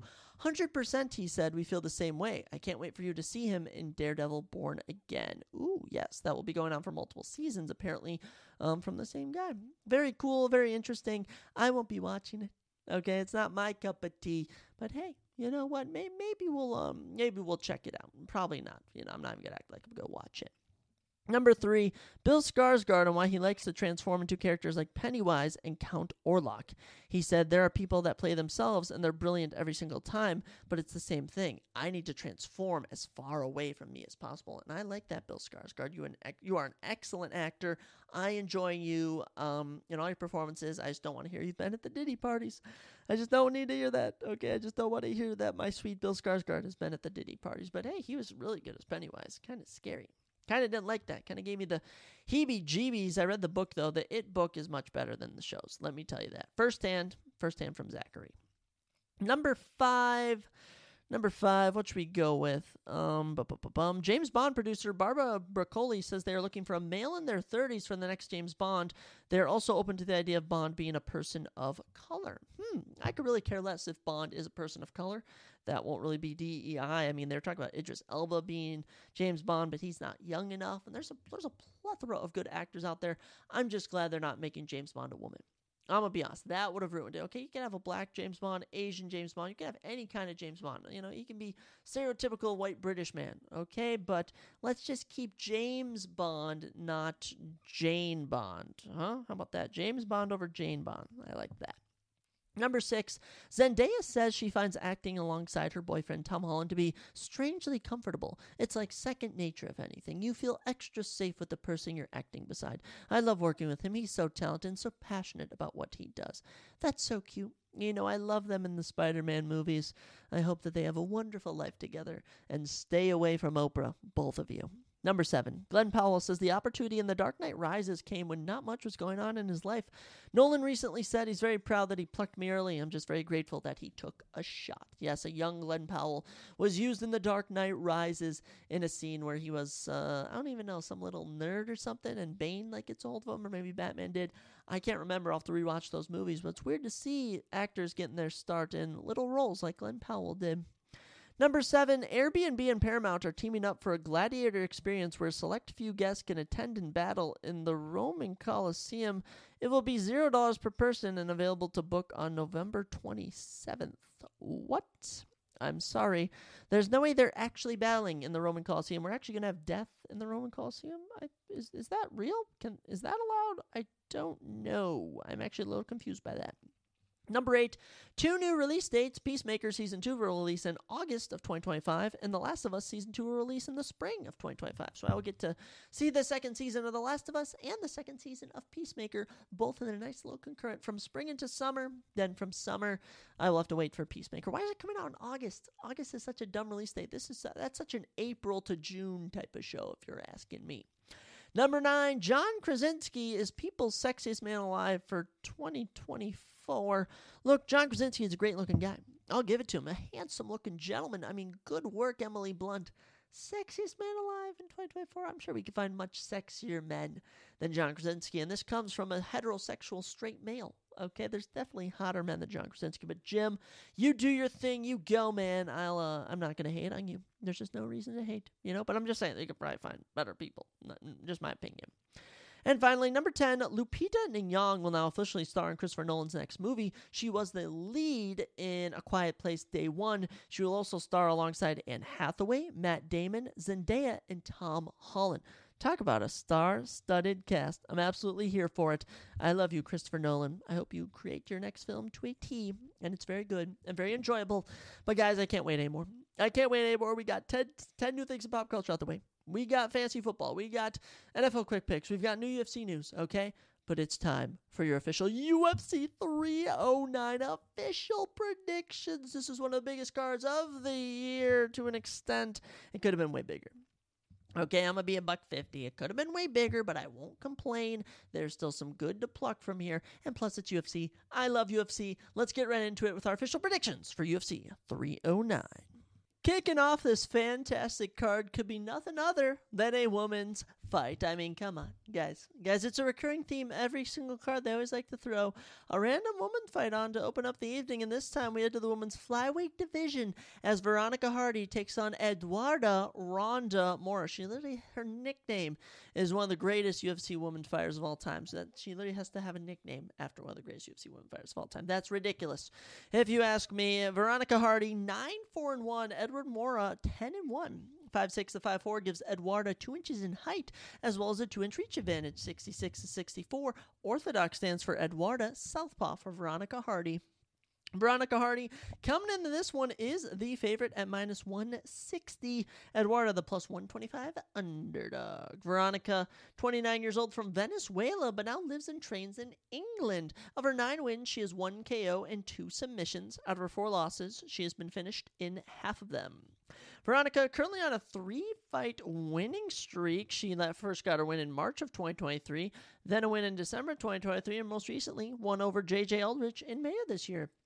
100%, he said, we feel the same way. I can't wait for you to see him in Daredevil Born Again. Ooh, yes, that will be going on for multiple seasons, apparently, from the same guy. Very cool, very interesting. I won't be watching it. Okay, it's not my cup of tea, but hey, you know what? Maybe we'll check it out. Probably not. I'm not even gonna act like I'm gonna watch it. Number 3, Bill Skarsgård on why he likes to transform into characters like Pennywise and Count Orlok. He said, there are people that play themselves and they're brilliant every single time, but it's the same thing. I need to transform as far away from me as possible. And I like that, Bill Skarsgård. You are an excellent actor. I enjoy you in all your performances. I just don't want to hear you've been at the Diddy parties. I just don't need to hear that. Okay, I just don't want to hear that my sweet Bill Skarsgård has been at the Diddy parties. But hey, he was really good as Pennywise. Kind of scary. Kind of didn't like that. Kind of gave me the heebie-jeebies. I read the book, though. The It book is much better than the shows. Let me tell you that. Firsthand from Zachary. Number 5, Number 5, what should we go with? James Bond producer Barbara Broccoli says they are looking for a male in their 30s for the next James Bond. They're also open to the idea of Bond being a person of color. I could really care less if Bond is a person of color. That won't really be DEI. I mean, they're talking about Idris Elba being James Bond, but he's not young enough. And there's a plethora of good actors out there. I'm just glad they're not making James Bond a woman. I'm going to be honest, that would have ruined it. Okay, you can have a black James Bond, Asian James Bond. You can have any kind of James Bond. You know, he can be stereotypical white British man. Okay, but let's just keep James Bond, not Jane Bond. Huh? How about that? James Bond over Jane Bond. I like that. Number 6, Zendaya says she finds acting alongside her boyfriend Tom Holland to be strangely comfortable. It's like second nature, if anything. You feel extra safe with the person you're acting beside. I love working with him. He's so talented and so passionate about what he does. That's so cute. You know, I love them in the Spider-Man movies. I hope that they have a wonderful life together. And stay away from Oprah, both of you. Number 7, Glenn Powell says the opportunity in The Dark Knight Rises came when not much was going on in his life. Nolan recently said he's very proud that he plucked me early. I'm just very grateful that he took a shot. Yes, a young Glenn Powell was used in The Dark Knight Rises in a scene where he was, I don't even know, some little nerd or something, and Bane like gets hold of him, or maybe Batman did. I can't remember. I'll have to rewatch those movies, but it's weird to see actors getting their start in little roles like Glenn Powell did. Number 7, Airbnb and Paramount are teaming up for a gladiator experience where a select few guests can attend and battle in the Roman Colosseum. It will be $0 per person and available to book on November 27th. What? I'm sorry. There's no way they're actually battling in the Roman Colosseum. We're actually going to have death in the Roman Colosseum? Is that real? Is that allowed? I don't know. I'm actually a little confused by that. Number 8, 2 new release dates. Peacemaker Season 2 will release in August of 2025, and The Last of Us Season 2 will release in the spring of 2025. So I will get to see the second season of The Last of Us and the second season of Peacemaker, both in a nice little concurrent from spring into summer. Then from summer, I will have to wait for Peacemaker. Why is it coming out in August? August is such a dumb release date. That's such an April to June type of show, if you're asking me. Number 9, John Krasinski is People's Sexiest Man Alive for 2024. Look, John Krasinski is a great-looking guy. I'll give it to him. A handsome-looking gentleman. I mean, good work, Emily Blunt. Sexiest man alive in 2024. I'm sure we can find much sexier men than John Krasinski, and this comes from a heterosexual straight male. Okay, there's definitely hotter men than John Krasinski, but Jim, you do your thing, you go, man. I'm not gonna hate on you. There's just no reason to hate, but I'm just saying that you could probably find better people. Just my opinion. And finally, number 10, Lupita Nyong'o will now officially star in Christopher Nolan's next movie. She was the lead in A Quiet Place Day One. She will also star alongside Anne Hathaway, Matt Damon, Zendaya, and Tom Holland. Talk about a star-studded cast. I'm absolutely here for it. I love you, Christopher Nolan. I hope you create your next film to a T, and it's very good and very enjoyable. But guys, I can't wait anymore. We got 10 new things in pop culture out the way. We got fantasy football. We got NFL quick picks. We've got new UFC news, okay? But it's time for your official UFC 309 official predictions. This is one of the biggest cards of the year to an extent. It could have been way bigger. Okay, I'm going to be $150. It could have been way bigger, but I won't complain. There's still some good to pluck from here. And plus, it's UFC. I love UFC. Let's get right into it with our official predictions for UFC 309. Kicking off this fantastic card could be nothing other than a woman's fight. I mean, come on, guys. It's a recurring theme. Every single card, they always like to throw a random woman fight on to open up the evening. And this time we head to the women's flyweight division as Veronica Hardy takes on Eduarda Ronda Moura. Her nickname is one of the greatest UFC women fighters of all time. So that she literally has to have a nickname after one of the greatest UFC women fighters of all time. That's ridiculous. If you ask me, Veronica Hardy, 9-4-1. Edward Moura, 10-1. 5'6" to 5'4" gives Eduarda 2 inches in height, as well as a 2-inch reach advantage, 66 to 64. Orthodox stands for Eduarda, Southpaw for Veronica Hardy. Veronica Hardy coming into this one is the favorite at minus 160. Eduarda, the plus 125 underdog. Veronica, 29 years old from Venezuela, but now lives and trains in England. Of her 9 wins, she has 1 KO and 2 submissions. Out of her 4 losses, she has been finished in half of them. Veronica currently on a 3-fight winning streak. She first got her win in March of 2023, then a win in December 2023, and most recently won over J.J. Aldrich in May of this year.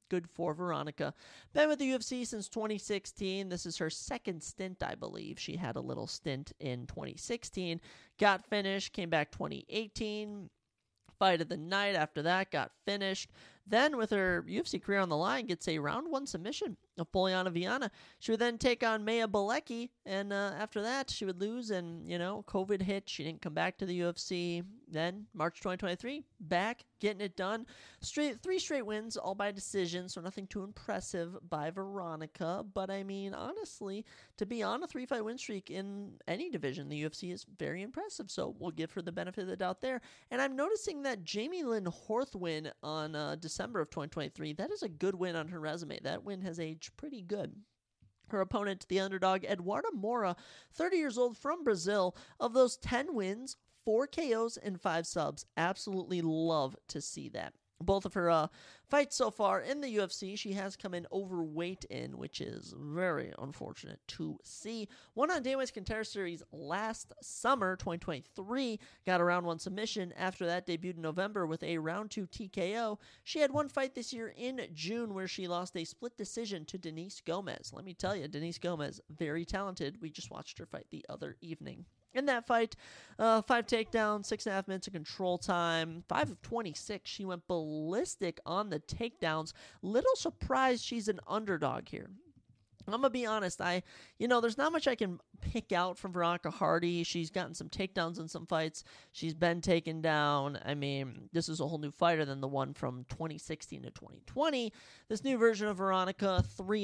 Good for Veronica. Been with the UFC since 2016. This is her second stint, I believe. She had a little stint in 2016. Got finished, came back 2018. Fight of the night after that, got finished. Then, with her UFC career on the line, gets a round 1 submission of Poliana Viana. She would then take on Maya Bilecki, and after that, she would lose, and, COVID hit. She didn't come back to the UFC. Then, March 2023, back, getting it done. 3 straight wins, all by decision, so nothing too impressive by Veronica. But, honestly, to be on a 3-fight win streak in any division in the UFC is very impressive, so we'll give her the benefit of the doubt there. And I'm noticing that Jamie Lynn Horth win on December of 2023, that is a good win on her resume. That win has aged pretty good. Her opponent, the underdog, Eduarda Moura, 30 years old from Brazil. Of those 10 wins, 4 KOs and 5 subs. Absolutely love to see that. Both of her fights so far in the UFC, she has come in overweight in, which is very unfortunate to see. Won on Dana White's Contender Series last summer, 2023. Got a round 1 submission. After that, debuted in November with a round 2 TKO. She had one fight this year in June where she lost a split decision to Denise Gomez. Let me tell you, Denise Gomez, very talented. We just watched her fight the other evening. In that fight, 5 takedowns, 6.5 minutes of control time, 5 of 26. She went ballistic on the takedowns. Little surprised she's an underdog here. I'm going to be honest, there's not much I can pick out from Veronica Hardy. She's gotten some takedowns in some fights. She's been taken down. This is a whole new fighter than the one from 2016 to 2020. This new version of Veronica,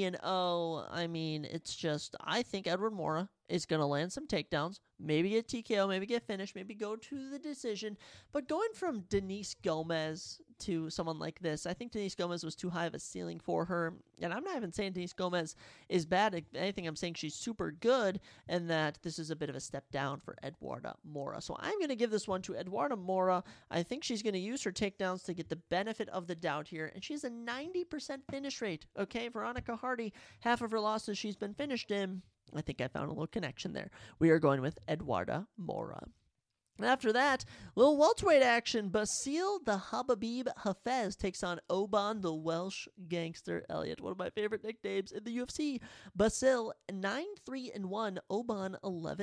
3-0. It's just, I think Edward Moura is going to land some takedowns, maybe get TKO, maybe get finished, maybe go to the decision. But going from Denise Gomez to someone like this, I think Denise Gomez was too high of a ceiling for her. And I'm not even saying Denise Gomez is bad. If anything, I'm saying she's super good and that this is a bit of a step down for Eduarda Moura. So I'm going to give this one to Eduarda Moura. I think she's going to use her takedowns to get the benefit of the doubt here. And she has a 90% finish rate. Okay, Veronica Hardy, half of her losses she's been finished in. I think I found a little connection there. We are going with Eduarda Moura. And after that, little welterweight action. Basile the Habib Hafez takes on Oban the Welsh Gangster Elliott. One of my favorite nicknames in the UFC. Basile 9-3-1, Oban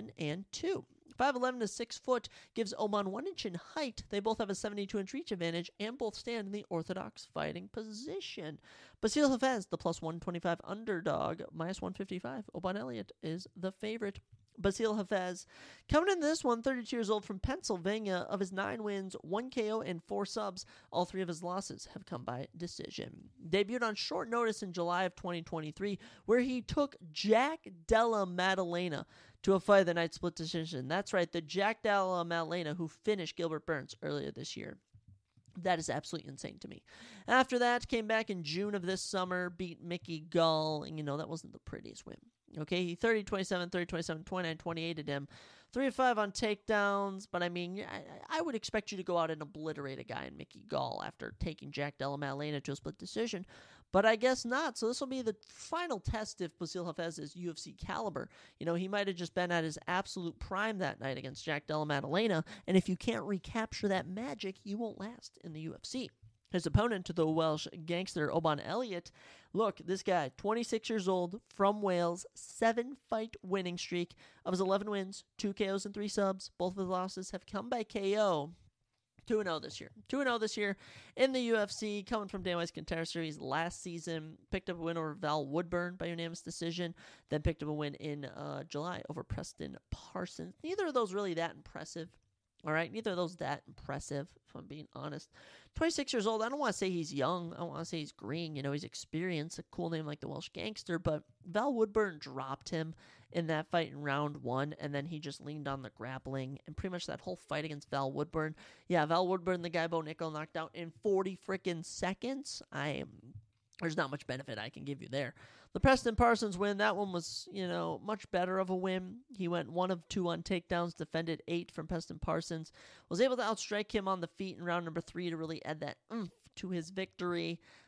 11-2. 5'11" to 6 foot gives Oban 1 inch in height. They both have a 72-inch reach advantage and both stand in the orthodox fighting position. Basile Hafez, the plus 125 underdog, minus 155. Oban Elliott is the favorite. Basile Hafez coming in this one, 32 years old from Pennsylvania. Of his 9 wins, 1 KO and 4 subs. All 3 of his losses have come by decision. Debuted on short notice in July of 2023, where he took Jack Della Maddalena to a fight of the night split decision. That's right, the Jack Della Maddalena who finished Gilbert Burns earlier this year. That is absolutely insane to me. After that, came back in June of this summer, beat Mickey Gall, and that wasn't the prettiest win. Okay, he 30-27, 30-27, 29-28 him. 3-5 on takedowns, but I would expect you to go out and obliterate a guy in Mickey Gall after taking Jack Della Maddalena to a split decision, but I guess not. So this will be the final test if Basile Hafez is UFC caliber. He might have just been at his absolute prime that night against Jack Della Maddalena, and if you can't recapture that magic, you won't last in the UFC. His opponent, the Welsh Gangster Oban Elliott, look, this guy, 26 years old, from Wales, 7-fight winning streak. Of his 11 wins, 2 KOs and 3 subs. Both of his losses have come by KO. 2-0 this year. 2-0 this year in the UFC, coming from Dana White's Contender Series last season. Picked up a win over Val Woodburn by unanimous decision. Then picked up a win in July over Preston Parsons. Neither of those really that impressive. All right, neither of those that impressive, if I'm being honest. 26 years old, I don't want to say he's young. I don't want to say he's green. He's experienced, a cool name like the Welsh Gangster, but Val Woodburn dropped him in that fight in round 1, and then he just leaned on the grappling, and pretty much that whole fight against Val Woodburn. Yeah, Val Woodburn, the guy Bo Nickel knocked out in 40 freaking seconds. There's not much benefit I can give you there. The Preston Parsons win, that one was, much better of a win. He went 1 of 2 on takedowns, defended 8 from Preston Parsons. Was able to outstrike him on the feet in round number 3 to really add that oomph to his victory.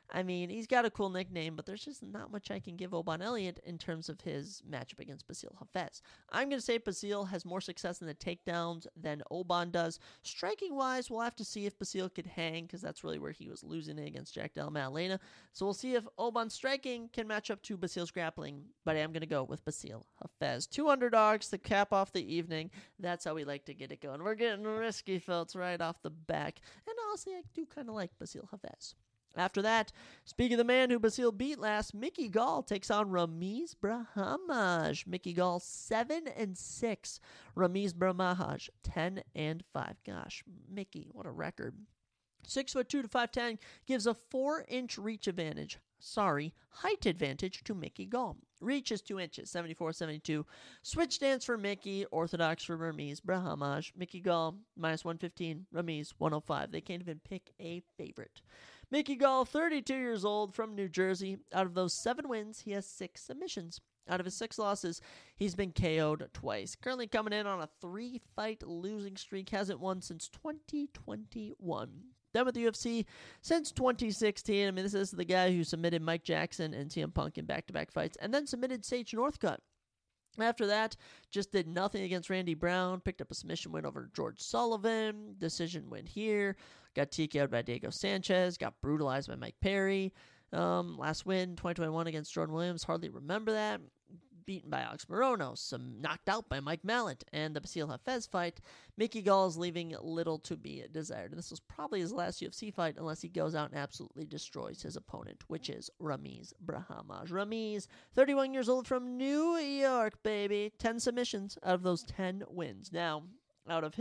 I mean, he's got a cool nickname, but there's just not much I can give Oban Elliott in terms of his matchup against Basil Hafez. I'm going to say Basil has more success in the takedowns than Oban does. Striking-wise, we'll have to see if Basil could hang, because that's really where he was losing it against Jack Della Maddalena. So we'll see if Oban's striking can match up to Basil's grappling, but I am going to go with Basil Hafez. 2 underdogs to cap off the evening. That's how we like to get it going. We're getting risky, folks, right off the back. And honestly, I do kind of like Basil Hafez. After that, speaking of the man who Basil beat last, Mickey Gall takes on Ramiz Brahimaj. Mickey Gall 7-6. Ramiz Brahimaj 10-5. Gosh, Mickey, what a record. 6'2" to 5'10" gives a 4-inch reach advantage. Height advantage to Mickey Gall. Reach is 2 inches, 74-72. Switch stance for Mickey, orthodox for Ramiz Brahimaj. Mickey Gall, minus 115, Ramiz, 105. They can't even pick a favorite. Mickey Gall, 32 years old, from New Jersey. Out of those 7 wins, he has 6 submissions. Out of his 6 losses, he's been KO'd twice. Currently coming in on a 3-fight losing streak. Hasn't won since 2021. Done with the UFC since 2016. I mean, this is the guy who submitted Mike Jackson and CM Punk in back-to-back fights, and then submitted Sage Northcutt. After that, just did nothing against Randy Brown, picked up a submission win over George Sullivan, decision win here, got TKO'd by Diego Sanchez, got brutalized by Mike Perry. Last win, 2021 against Jordan Williams, hardly remember that. Beaten by Alex Morono, knocked out by Mike Mallet, and the Basil Hafez fight, Mickey Gall is leaving little to be desired. And this was probably his last UFC fight unless he goes out and absolutely destroys his opponent, which is Ramiz Brahimaj. Ramiz, 31 years old, from New York, baby. 10 submissions out of those 10 wins. Now, out of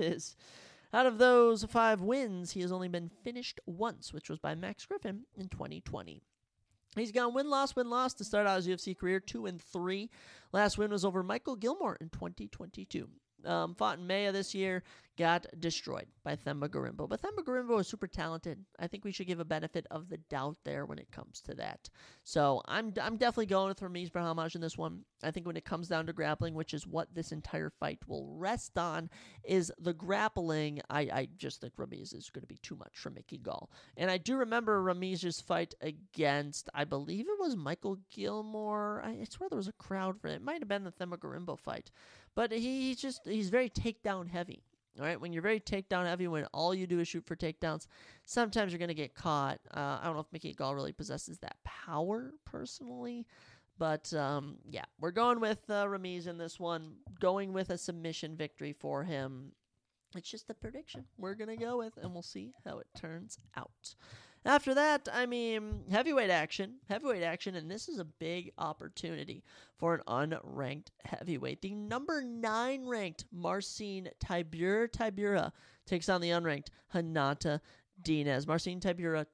those 5 wins, he has only been finished once, which was by Max Griffin in 2020. He's gone win-loss to start out his UFC career, 2-3. Last win was over Michael Gilmore in 2022. Fought in May of this year, got destroyed by Themba Gorimbo. But Themba Gorimbo is super talented. I think we should give a benefit of the doubt there when it comes to that. So I'm definitely going with Ramiz Brahimaj in this one. I think when it comes down to grappling, which is what this entire fight will rest on, is the grappling. I just think Ramiz is going to be too much for Mickey Gall. And I do remember Ramiz's fight against, I believe it was Michael Gilmore. I swear there was a crowd for it. It might have been the Themba Gorimbo fight. But he's very takedown heavy. All right, when you're very takedown heavy, when all you do is shoot for takedowns, sometimes you're going to get caught. I don't know if Mickey Gall really possesses that power personally. But, yeah, we're going with Ramiz in this one, going with a submission victory for him. It's just a prediction we're going to go with, and we'll see how it turns out. After that, I mean, heavyweight action, and this is a big opportunity for an unranked heavyweight. The number 9 ranked Marcin Tybura takes on the unranked Renata Diaz. Marcin Tybura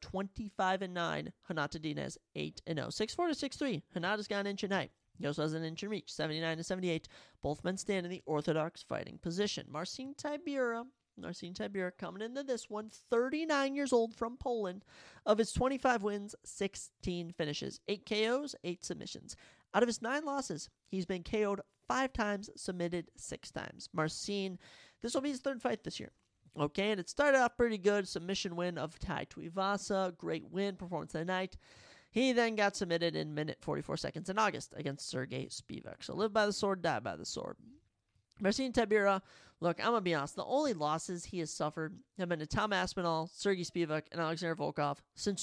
25-9, Renata Diaz 8-0. 6'4" to 6'3. Renata's got an inch in height. He also has an inch in reach, 79-78. Both men stand in the orthodox fighting position. Marcin Tybura coming into this one, 39 years old, from Poland. Of his 25 wins, 16 finishes, 8 KOs, 8 submissions. Out of his 9 losses, he's been KO'd 5 times, submitted 6 times. Marcin, this will be his 3rd fight this year. Okay, and it started off pretty good. Submission win of Tai Tuivasa, great win, performance of the night. He then got submitted in minute 44 seconds in August against Sergey Spivak. So live by the sword, die by the sword. Marcin Tybura, look, I'm going to be honest, the only losses he has suffered have been to Tom Aspinall, Sergey Spivak, and Alexander Volkov since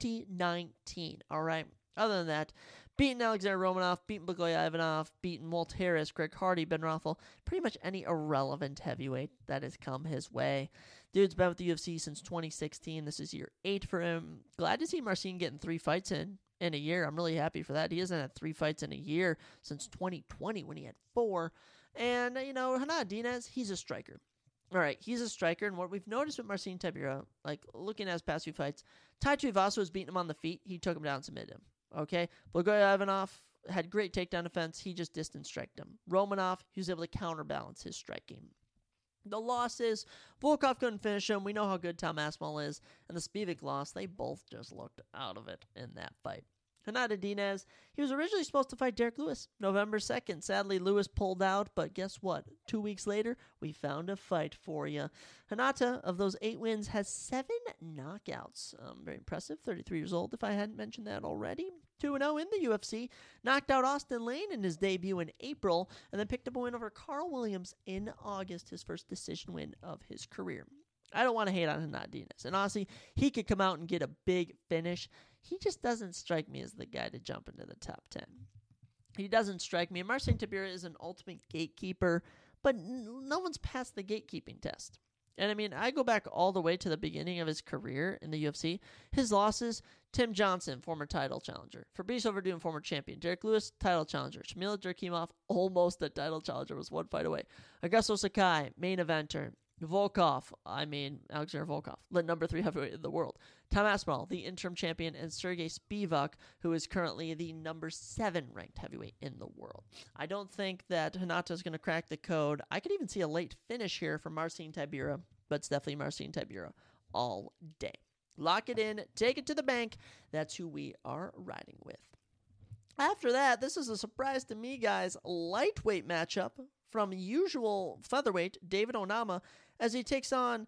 2019, all right? Other than that, beaten Alexander Romanov, beaten Blagoy Ivanov, beaten Walt Harris, Greg Hardy, Ben Rothwell, pretty much any irrelevant heavyweight that has come his way. Dude's been with the UFC since 2016. This is year 8 for him. Glad to see Marcin getting 3 fights in a year. I'm really happy for that. He hasn't had 3 fights in a year since 2020 when he had 4. And, Renata Diaz, he's a striker. All right, he's a striker, and what we've noticed with Marcin Tybura, like looking at his past few fights, Tai Tuivasa was beating him on the feet. He took him down and submitted him. Okay? Blagoy Ivanov had great takedown defense. He just distance striked him. Romanov, he was able to counterbalance his striking. The loss is Volkov couldn't finish him. We know how good Tom Aspinall is. And the Spivak loss, they both just looked out of it in that fight. Hanada Diaz, he was originally supposed to fight Derek Lewis November 2nd. Sadly, Lewis pulled out, but guess what? 2 weeks later, we found a fight for you. Hanata, of those 8 wins, has 7 knockouts. Very impressive. 33 years old, if I hadn't mentioned that already. 2-0 in the UFC. Knocked out Austin Lane in his debut in April, and then picked up a win over Carl Williams in August, his first decision win of his career. I don't want to hate on Hanada Diaz. And honestly, he could come out and get a big finish. He just doesn't strike me as the guy to jump into the top 10. He doesn't strike me. Marcin Tybura is an ultimate gatekeeper, but no one's passed the gatekeeping test. And I mean, I go back all the way to the beginning of his career in the UFC. His losses: Tim Johnson, former title challenger; Fabrice Overdoom, former champion; Derek Lewis, title challenger; Shamil Durkimov, almost a title challenger, was 1 fight away; Augusto Sakai, main eventer; Alexander Volkov, number 3 heavyweight in the world; Tom Aspinall, the interim champion; and Sergey Spivak, who is currently the number 7 ranked heavyweight in the world. I don't think that Hanata is going to crack the code. I could even see a late finish here for Marcin Tybura, but it's definitely Marcin Tybura all day. Lock it in, take it to the bank. That's who we are riding with. After that, this is a surprise to me, guys. Lightweight matchup from usual featherweight David Onama as he takes on,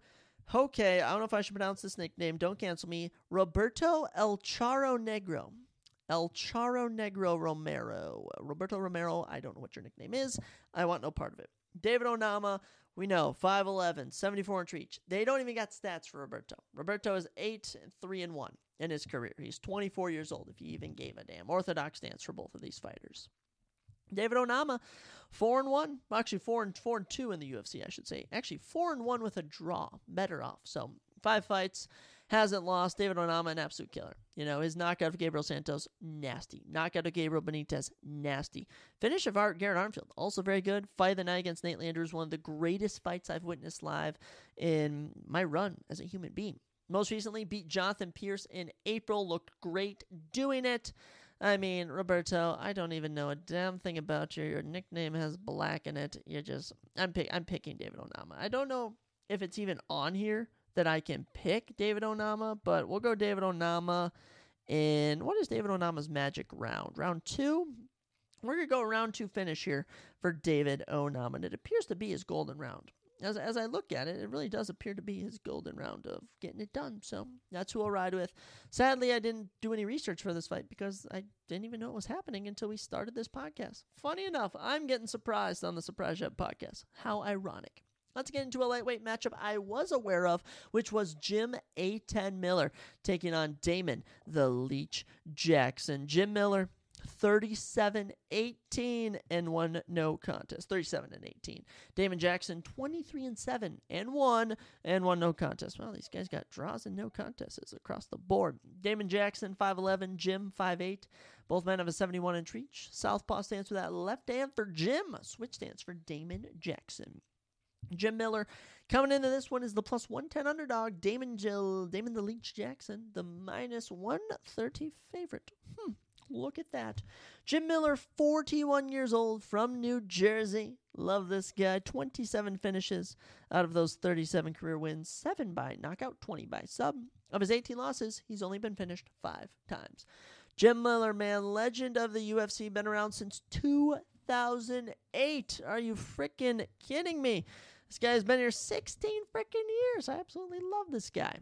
I don't know if I should pronounce this nickname, don't cancel me, Roberto El Charro Negro. El Charro Negro Romero. Roberto Romero, I don't know what your nickname is. I want no part of it. David Onama, we know, 5'11", 74-inch reach. They don't even got stats for Roberto. Roberto is 8-3-1 in his career. He's 24 years old, if he even gave a damn. Orthodox stance for both of these fighters. David Onama, 4-1. Actually, 4-2 in the UFC, I should say. Actually, 4-1 with a draw. Better off. So, 5 fights. Hasn't lost. David Onama, an absolute killer. His knockout of Gabriel Santos, nasty. Knockout of Gabriel Benitez, nasty. Finish of Garrett Armfield, also very good. Fight of the night against Nate Landers, one of the greatest fights I've witnessed live in my run as a human being. Most recently, beat Jonathan Pierce in April. Looked great doing it. I mean, Roberto, I don't even know a damn thing about you. Your nickname has black in it. I'm picking David Onama. I don't know if it's even on here that I can pick David Onama, but we'll go David Onama in, what is David Onama's magic round? Round 2? We're going to go round 2 finish here for David Onama, and it appears to be his golden round. As I look at it, it really does appear to be his golden round of getting it done. So that's who I'll ride with. Sadly, I didn't do any research for this fight because I didn't even know it was happening until we started this podcast. Funny enough, I'm getting surprised on the Surprise Jab podcast. How ironic. Let's get into a lightweight matchup I was aware of, which was Jim A10 Miller taking on Damon the Leech Jackson. Jim Miller, 37-18 and 1 no contest. 37-18. Damon Jackson, 23-7 and 1 no contest. Well, these guys got draws and no contests across the board. Damon Jackson, 5'11", Jim, 5'8". Both men have a 71-inch reach. Southpaw stance for that left hand for Jim. Switch stance for Damon Jackson. Jim Miller coming into this one is the plus 110 underdog. Damon the Leech Jackson, the minus 130 favorite. Look at that. Jim Miller, 41 years old, from New Jersey. Love this guy. 27 finishes out of those 37 career wins. 7 by knockout, 20 by sub. Of his 18 losses, he's only been finished 5 times. Jim Miller, man, legend of the UFC, been around since 2008. Are you freaking kidding me? This guy's been here 16 freaking years. I absolutely love this guy.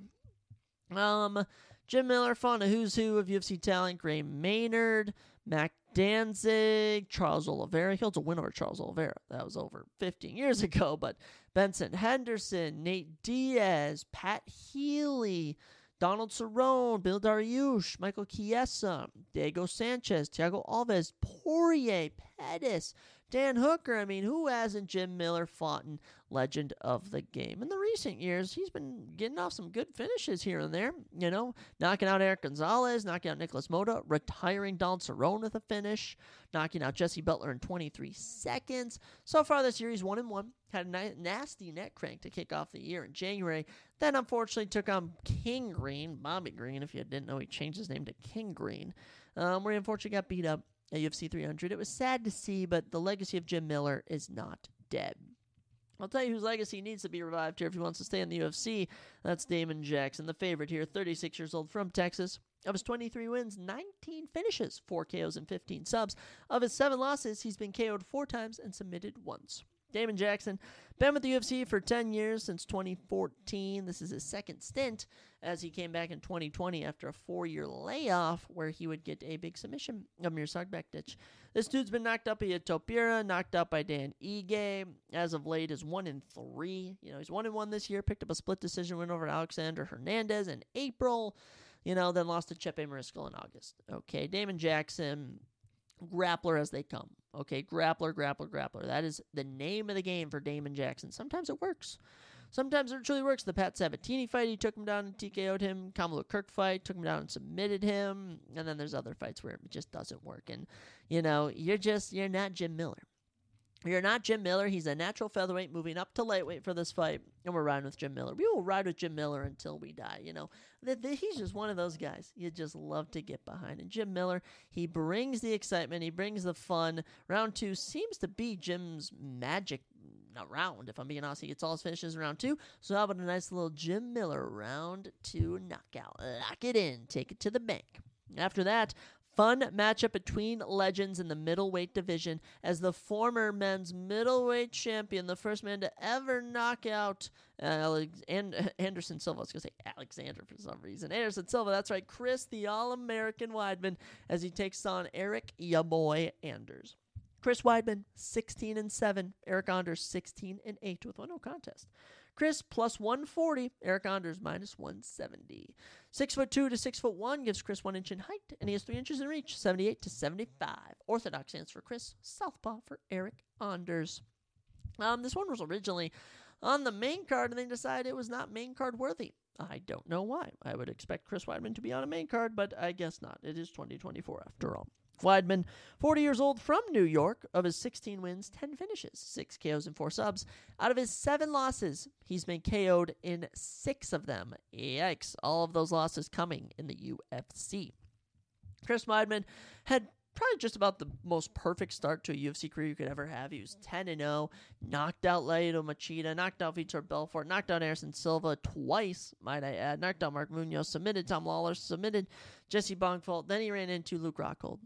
Jim Miller fought a who's who of UFC talent: Gray Maynard, Mac Danzig, Charles Oliveira. He holds a win over Charles Oliveira. That was over 15 years ago. But Benson Henderson, Nate Diaz, Pat Healy, Donald Cerrone, Bill Dariush, Michael Chiesa, Diego Sanchez, Thiago Alves, Poirier, Pettis, Dan Hooker. I mean, who hasn't Jim Miller fought in legend of the game? In the recent years, he's been getting off some good finishes here and there. Knocking out Eric Gonzalez, knocking out Nicholas Mota, retiring Donald Cerrone with a finish, knocking out Jesse Butler in 23 seconds. So far this year, he's 1-1. Had a nasty neck crank to kick off the year in January. Then, unfortunately, took on King Green, Bobby Green, if you didn't know, he changed his name to King Green, where he unfortunately got beat up at UFC 300. It was sad to see, but the legacy of Jim Miller is not dead. I'll tell you whose legacy needs to be revived here if he wants to stay in the UFC. That's Damon Jackson, the favorite here, 36 years old from Texas. Of his 23 wins, 19 finishes, 4 KOs and 15 subs. Of his 7 losses, he's been KO'd 4 times and submitted once. Damon Jackson, been with the UFC for 10 years, since 2014. This is his second stint, as he came back in 2020 after a 4-year layoff where he would get a big submission of Mirsad Bektic. This dude's been knocked out by Topira, knocked out by Dan Ige. As of late, is 1-3. He's 1-1 this year, picked up a split decision win over Alexander Hernandez in April, then lost to Chepe Mariscal in August. Okay, Damon Jackson, grappler as they come. Okay, grappler. That is the name of the game for Damon Jackson. Sometimes it works. Sometimes it truly works. The Pat Sabatini fight, he took him down and TKO'd him. Kamaru Kirk fight, took him down and submitted him. And then there's other fights where it just doesn't work. And, you're not Jim Miller. You're not Jim Miller. He's a natural featherweight moving up to lightweight for this fight, and we're riding with Jim Miller. We will ride with Jim Miller until we die, He's just one of those guys you just love to get behind. And Jim Miller, he brings the excitement. He brings the fun. Round 2 seems to be Jim's magic round, if I'm being honest. He gets all his finishes in round 2. So how about a nice little Jim Miller round 2 knockout? Lock it in. Take it to the bank. After that, fun matchup between legends in the middleweight division, as the former men's middleweight champion, the first man to ever knock out Anderson Silva. I was going to say Alexander for some reason. Anderson Silva, that's right. Chris, the All-American Weidman, as he takes on Eric Yaboy Anders. Chris Weidman, 16-7. Eric Anders, 16-8 with 1-0 contest. Chris plus 140, Eric Anders minus 170. 6'2" to 6'1" gives Chris 1 inch in height, and he has 3 inches in reach, 78 to 75. Orthodox stands for Chris, southpaw for Eric Anders. This one was originally on the main card, and they decided it was not main card worthy. I don't know why. I would expect Chris Weidman to be on a main card, but I guess not. It is 2024 after all. Weidman, 40 years old from New York. Of his 16 wins, 10 finishes, 6 KOs and 4 subs. Out of his 7 losses, he's been KO'd in 6 of them. Yikes. All of those losses coming in the UFC. Chris Weidman had probably just about the most perfect start to a UFC career you could ever have. He was 10-0, knocked out Lyoto Machida, knocked out Vitor Belfort, knocked out Anderson Silva twice, might I add, knocked out Mark Munoz, submitted Tom Lawler, submitted Jesse Bongfalt. Then he ran into Luke Rockhold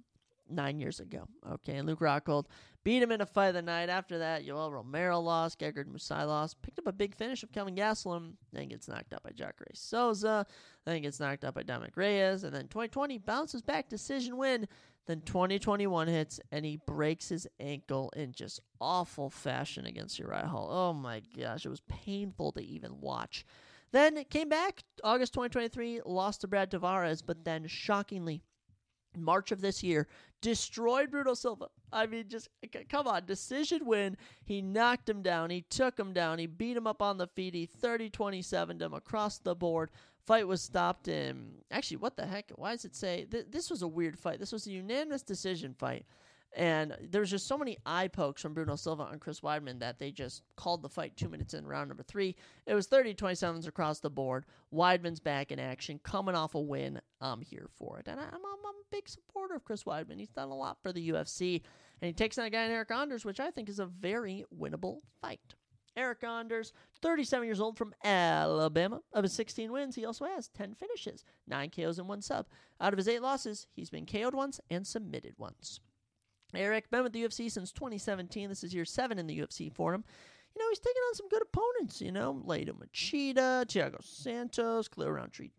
9 years ago. Okay, and Luke Rockhold beat him in a fight of the night. After that, Yoel Romero lost, Gegard Mousasi lost, picked up a big finish of Kelvin Gastelum, then gets knocked out by Jacare Souza, then gets knocked out by Dominic Reyes, and then 2020 bounces back, decision win. Then 2021 hits, and he breaks his ankle in just awful fashion against Uriah Hall. Oh my gosh, it was painful to even watch. Then it came back, August 2023, lost to Brad Tavares, but then shockingly, March of this year, destroyed Bruno Silva. I mean, just, come on, decision win. He knocked him down. He took him down. He beat him up on the feet. He 30-27'd him across the board. Fight was stopped in, actually, what the heck? Why does it say, this was a weird fight. This was a unanimous decision fight. And there was just so many eye pokes from Bruno Silva on Chris Weidman that they just called the fight 2 minutes in round number 3. It was 30-27s across the board. Weidman's back in action, coming off a win. I'm here for it. And I'm a big supporter of Chris Weidman. He's done a lot for the UFC. And he takes on a guy in Eric Anders, which I think is a very winnable fight. Eric Anders, 37 years old from Alabama. Of his 16 wins, he also has 10 finishes, 9 KOs and 1 sub. Out of his 8 losses, he's been KO'd once and submitted once. Eric, been with the UFC since 2017. This is year 7 in the UFC for him. He's taking on some good opponents, Lyoto Machida, Thiago Santos, Khalil Rountree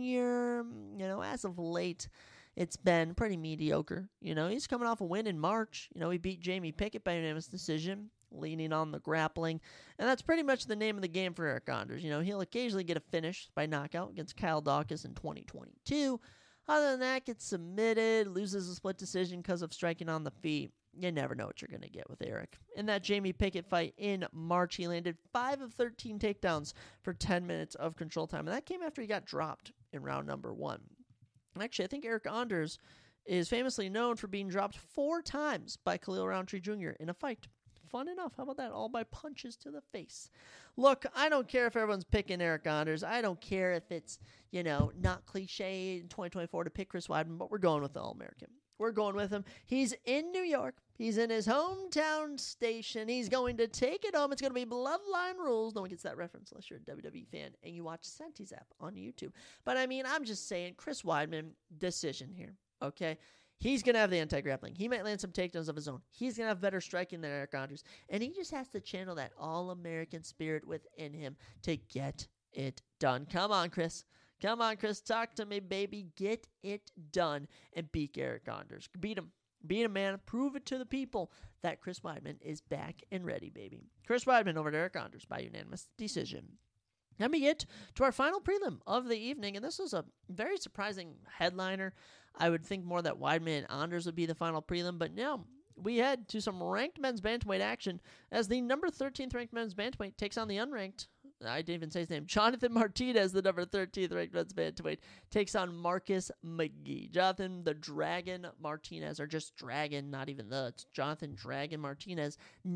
Jr. As of late, it's been pretty mediocre. He's coming off a win in March. He beat Jamie Pickett by unanimous decision, leaning on the grappling. And that's pretty much the name of the game for Eric Anders. He'll occasionally get a finish by knockout against Kyle Dawkins in 2022. Other than that, gets submitted, loses a split decision because of striking on the feet. You never know what you're going to get with Eric. In that Jamie Pickett fight in March, he landed 5 of 13 takedowns for 10 minutes of control time. And that came after he got dropped in round number 1. And actually, I think Eric Anders is famously known for being dropped 4 times by Khalil Rountree Jr. in a fight. Fun enough. How about that? All by punches to the face. Look, I don't care if everyone's picking Eric Anders. I don't care if it's, not cliche in 2024 to pick Chris Weidman, but we're going with the All-American. We're going with him. He's in New York. He's in his hometown station. He's going to take it home. It's going to be Bloodline Rules. No one gets that reference unless you're a WWE fan and you watch Senti's app on YouTube. But, I'm just saying, Chris Weidman, decision here, okay? He's going to have the anti-grappling. He might land some takedowns of his own. He's going to have better striking than Eric Anders. And he just has to channel that all-American spirit within him to get it done. Come on, Chris. Come on, Chris. Talk to me, baby. Get it done and beat Eric Anders. Beat him. Beat him, man. Prove it to the people that Chris Weidman is back and ready, baby. Chris Weidman over to Eric Anders by unanimous decision. Let me get to our final prelim of the evening, and this was a very surprising headliner. I would think more that Weidman and Anders would be the final prelim, but no. We head to some ranked men's bantamweight action as the number 13th ranked men's bantamweight takes on the unranked, I didn't even say his name, Jonathan Martinez, the number 13th ranked men's bantamweight, takes on Marcus McGee. Jonathan the Dragon Martinez, or just Dragon, not even it's Jonathan Dragon Martinez,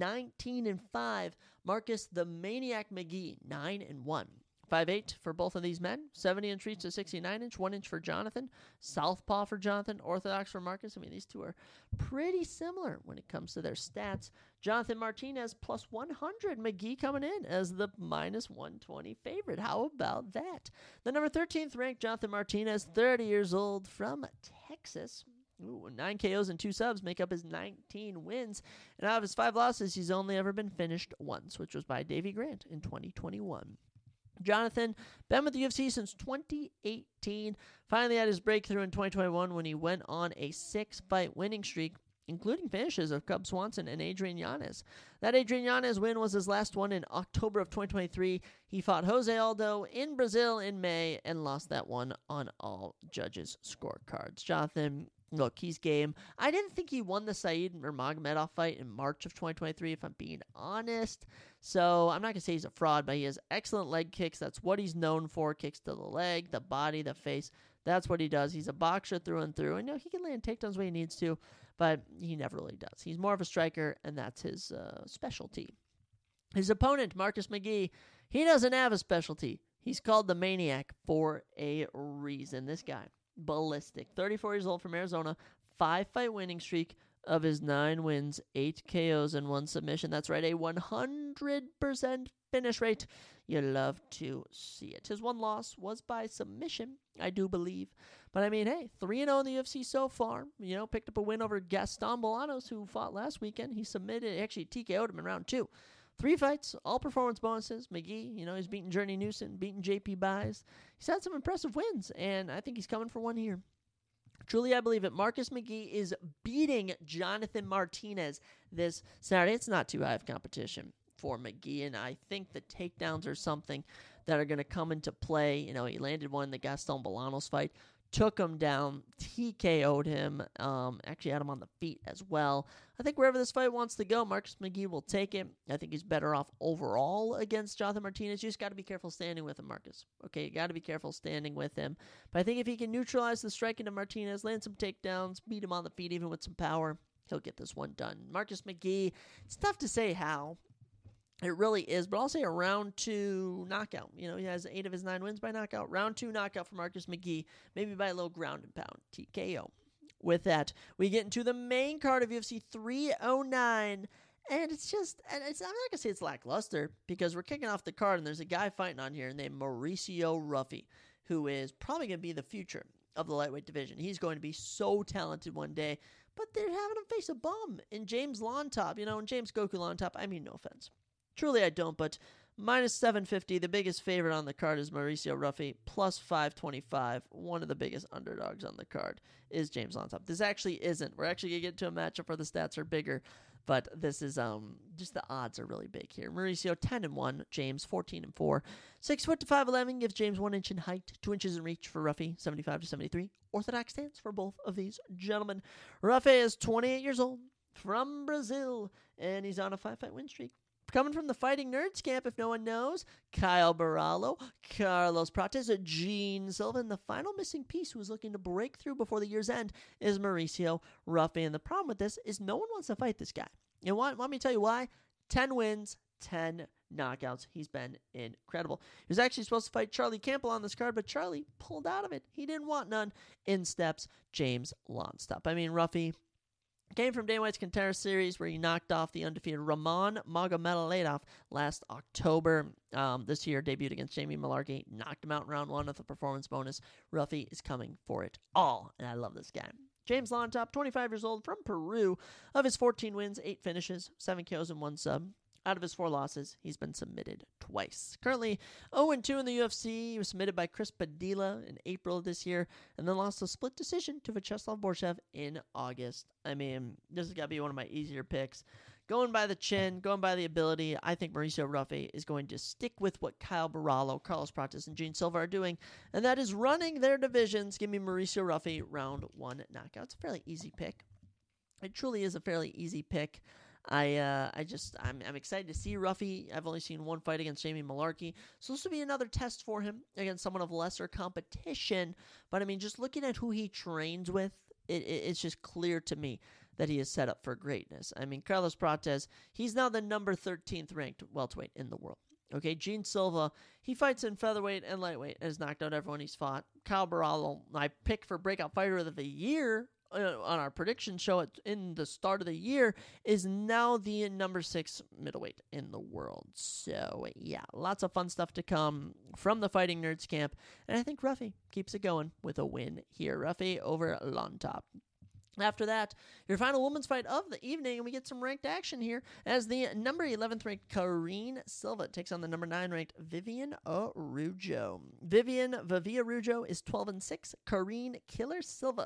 19-5. Marcus the Maniac McGee, 9-1. 5'8" for both of these men, 70-inch reach to 69-inch, 1 inch for Jonathan, southpaw for Jonathan, orthodox for Marcus. These two are pretty similar when it comes to their stats. Jonathan Martinez plus 100, McGee coming in as the minus 120 favorite. How about that? The number 13th ranked Jonathan Martinez, 30 years old, from Texas. 9 KOs and 2 subs make up his 19 wins. And out of his 5 losses, he's only ever been finished once, which was by Davey Grant in 2021. Jonathan, been with the UFC since 2018, finally had his breakthrough in 2021 when he went on a 6-fight winning streak, including finishes of Cub Swanson and Adrian Yanez. That Adrian Yanez win was his last one in October of 2023. He fought Jose Aldo in Brazil in May and lost that one on all judges' scorecards. Jonathan, look, he's game. I didn't think he won the Said Nurmagomedov fight in March of 2023, if I'm being honest. So I'm not going to say he's a fraud, but he has excellent leg kicks. That's what he's known for. Kicks to the leg, the body, the face. That's what he does. He's a boxer through and through. And he can land takedowns when he needs to, but he never really does. He's more of a striker, and that's his specialty. His opponent, Marcus McGee, he doesn't have a specialty. He's called the Maniac for a reason. This guy, ballistic. 34 years old from Arizona, 5-fight winning streak. Of his 9 wins, 8 KOs, and 1 submission. That's right, a 100% finish rate. You love to see it. His 1 loss was by submission, I do believe. But hey, 3-0 in the UFC so far. Picked up a win over Gaston Bolanos, who fought last weekend. He submitted, actually TKO'd him in round 2. 3 fights, all performance bonuses. McGee, he's beaten Journey Newson, beaten JP Buys. He's had some impressive wins, and I think he's coming for one here. Truly, I believe it. Marcus McGee is beating Jonathan Martinez this Saturday. It's not too high of competition for McGee, and I think the takedowns are something that are going to come into play. He landed one in the Gaston Bolanos fight, took him down, TKO'd him, actually had him on the feet as well. I think wherever this fight wants to go, Marcus McGee will take it. I think he's better off overall against Jonathan Martinez. You just got to be careful standing with him, Marcus. Okay, you got to be careful standing with him. But I think if he can neutralize the striking of Martinez, land some takedowns, beat him on the feet even with some power, he'll get this one done. Marcus McGee, it's tough to say how. It really is, but I'll say a round 2 knockout. He has 8 of his 9 wins by knockout. Round 2 knockout for Marcus McGee, maybe by a little ground and pound. TKO. With that, we get into the main card of UFC 309, and I'm not going to say it's lackluster, because we're kicking off the card, and there's a guy fighting on here named Mauricio Ruffy, who is probably going to be the future of the lightweight division. He's going to be so talented one day, but they're having him face a bum in James Lontop. And James Goku Lontop, no offense. Truly, I don't, but minus 750, the biggest favorite on the card is Mauricio Ruffy, plus 525. One of the biggest underdogs on the card is James Lontop. This actually isn't. We're actually going to get to a matchup where the stats are bigger, but this is just the odds are really big here. Mauricio 10-1, James 14-4. 6 foot to 5'11 gives James 1 inch in height, 2 inches in reach for Ruffy, 75 to 73. Orthodox stance for both of these gentlemen. Ruffy is 28 years old, from Brazil, and he's on a 5-fight win streak. Coming from the Fighting Nerds camp, if no one knows, Kyle Barallo, Carlos Prates, Gene Silva, and the final missing piece who is looking to break through before the year's end is Mauricio Ruffy. And the problem with this is no one wants to fight this guy. And want me to tell you why? 10 wins, 10 knockouts. He's been incredible. He was actually supposed to fight Charlie Campbell on this card, but Charlie pulled out of it. He didn't want none. In steps James Lonstop. I mean, Ruffy came from Dana White's Contender Series, where he knocked off the undefeated Ramon Magomedoledov last October. This year, debuted against Jamie Malarkey, knocked him out in round 1 with a performance bonus. Ruffy is coming for it all, and I love this guy. James Lonstop, 25 years old, from Peru. Of his 14 wins, 8 finishes, 7 KOs, and 1 sub. Out of his 4 losses, he's been submitted twice. Currently 0-2 in the UFC. He was submitted by Chris Padilla in April of this year, and then lost a split decision to Vyacheslav Borshev in August. I mean, this has got to be one of my easier picks. Going by the chin, going by the ability, I think Mauricio Ruffy is going to stick with what Kyle Barallo, Carlos Prates, and Gene Silva are doing, and that is running their divisions. Give me Mauricio Ruffy, round 1 knockout. It's a fairly easy pick. It truly is a fairly easy pick. I'm excited to see Ruffy. I've only seen 1 fight against Jamie Malarkey, so this will be another test for him against someone of lesser competition. But I mean, just looking at who he trains with, it's just clear to me that he is set up for greatness. I mean, Carlos Prates, he's now the number 13th ranked welterweight in the world. Okay, Gene Silva, he fights in featherweight and lightweight and has knocked out everyone he's fought. Kyle Barallo, my pick for Breakout Fighter of the Year on our prediction show in the start of the year, is now the number 6 middleweight in the world. So, yeah, lots of fun stuff to come from the Fighting Nerds camp, and I think Ruffy keeps it going with a win here. Ruffy over Lonstop. After that, your final women's fight of the evening, and we get some ranked action here as the number 11th ranked Karine Silva takes on the number 9 ranked Vivian Araujo. Vivian Araujo is 12-6. Karine Killer Silva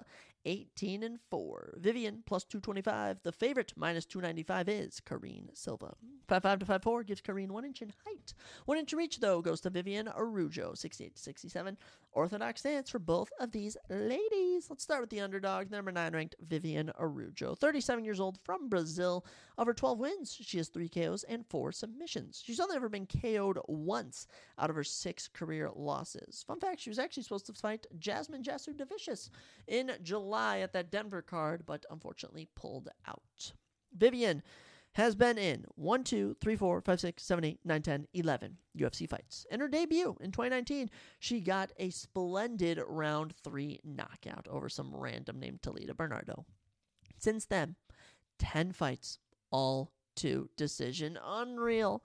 18-4. Vivian plus 225. The favorite minus 295 is Karine Silva. 5'5" to 5'4" gives Karine 1 inch in height. 1 inch reach, though, goes to Vivian Araujo, 68-67. Orthodox stance for both of these ladies. Let's start with the underdog, number 9 ranked Vivian Araujo. 37 years old, from Brazil. Of her 12 wins, she has 3 KOs and 4 submissions. She's only ever been KO'd once out of her 6 career losses. Fun fact, she was actually supposed to fight Jasmine Jasudavicius in July at that Denver card, but unfortunately pulled out. Vivian has been in 1, 2, 3, 4, 5, 6, 7, 8, 9, 10, 11 UFC fights. In her debut in 2019, she got a splendid round 3 knockout over some random named Talita Bernardo. Since then, 10 fights, all to decision. Unreal.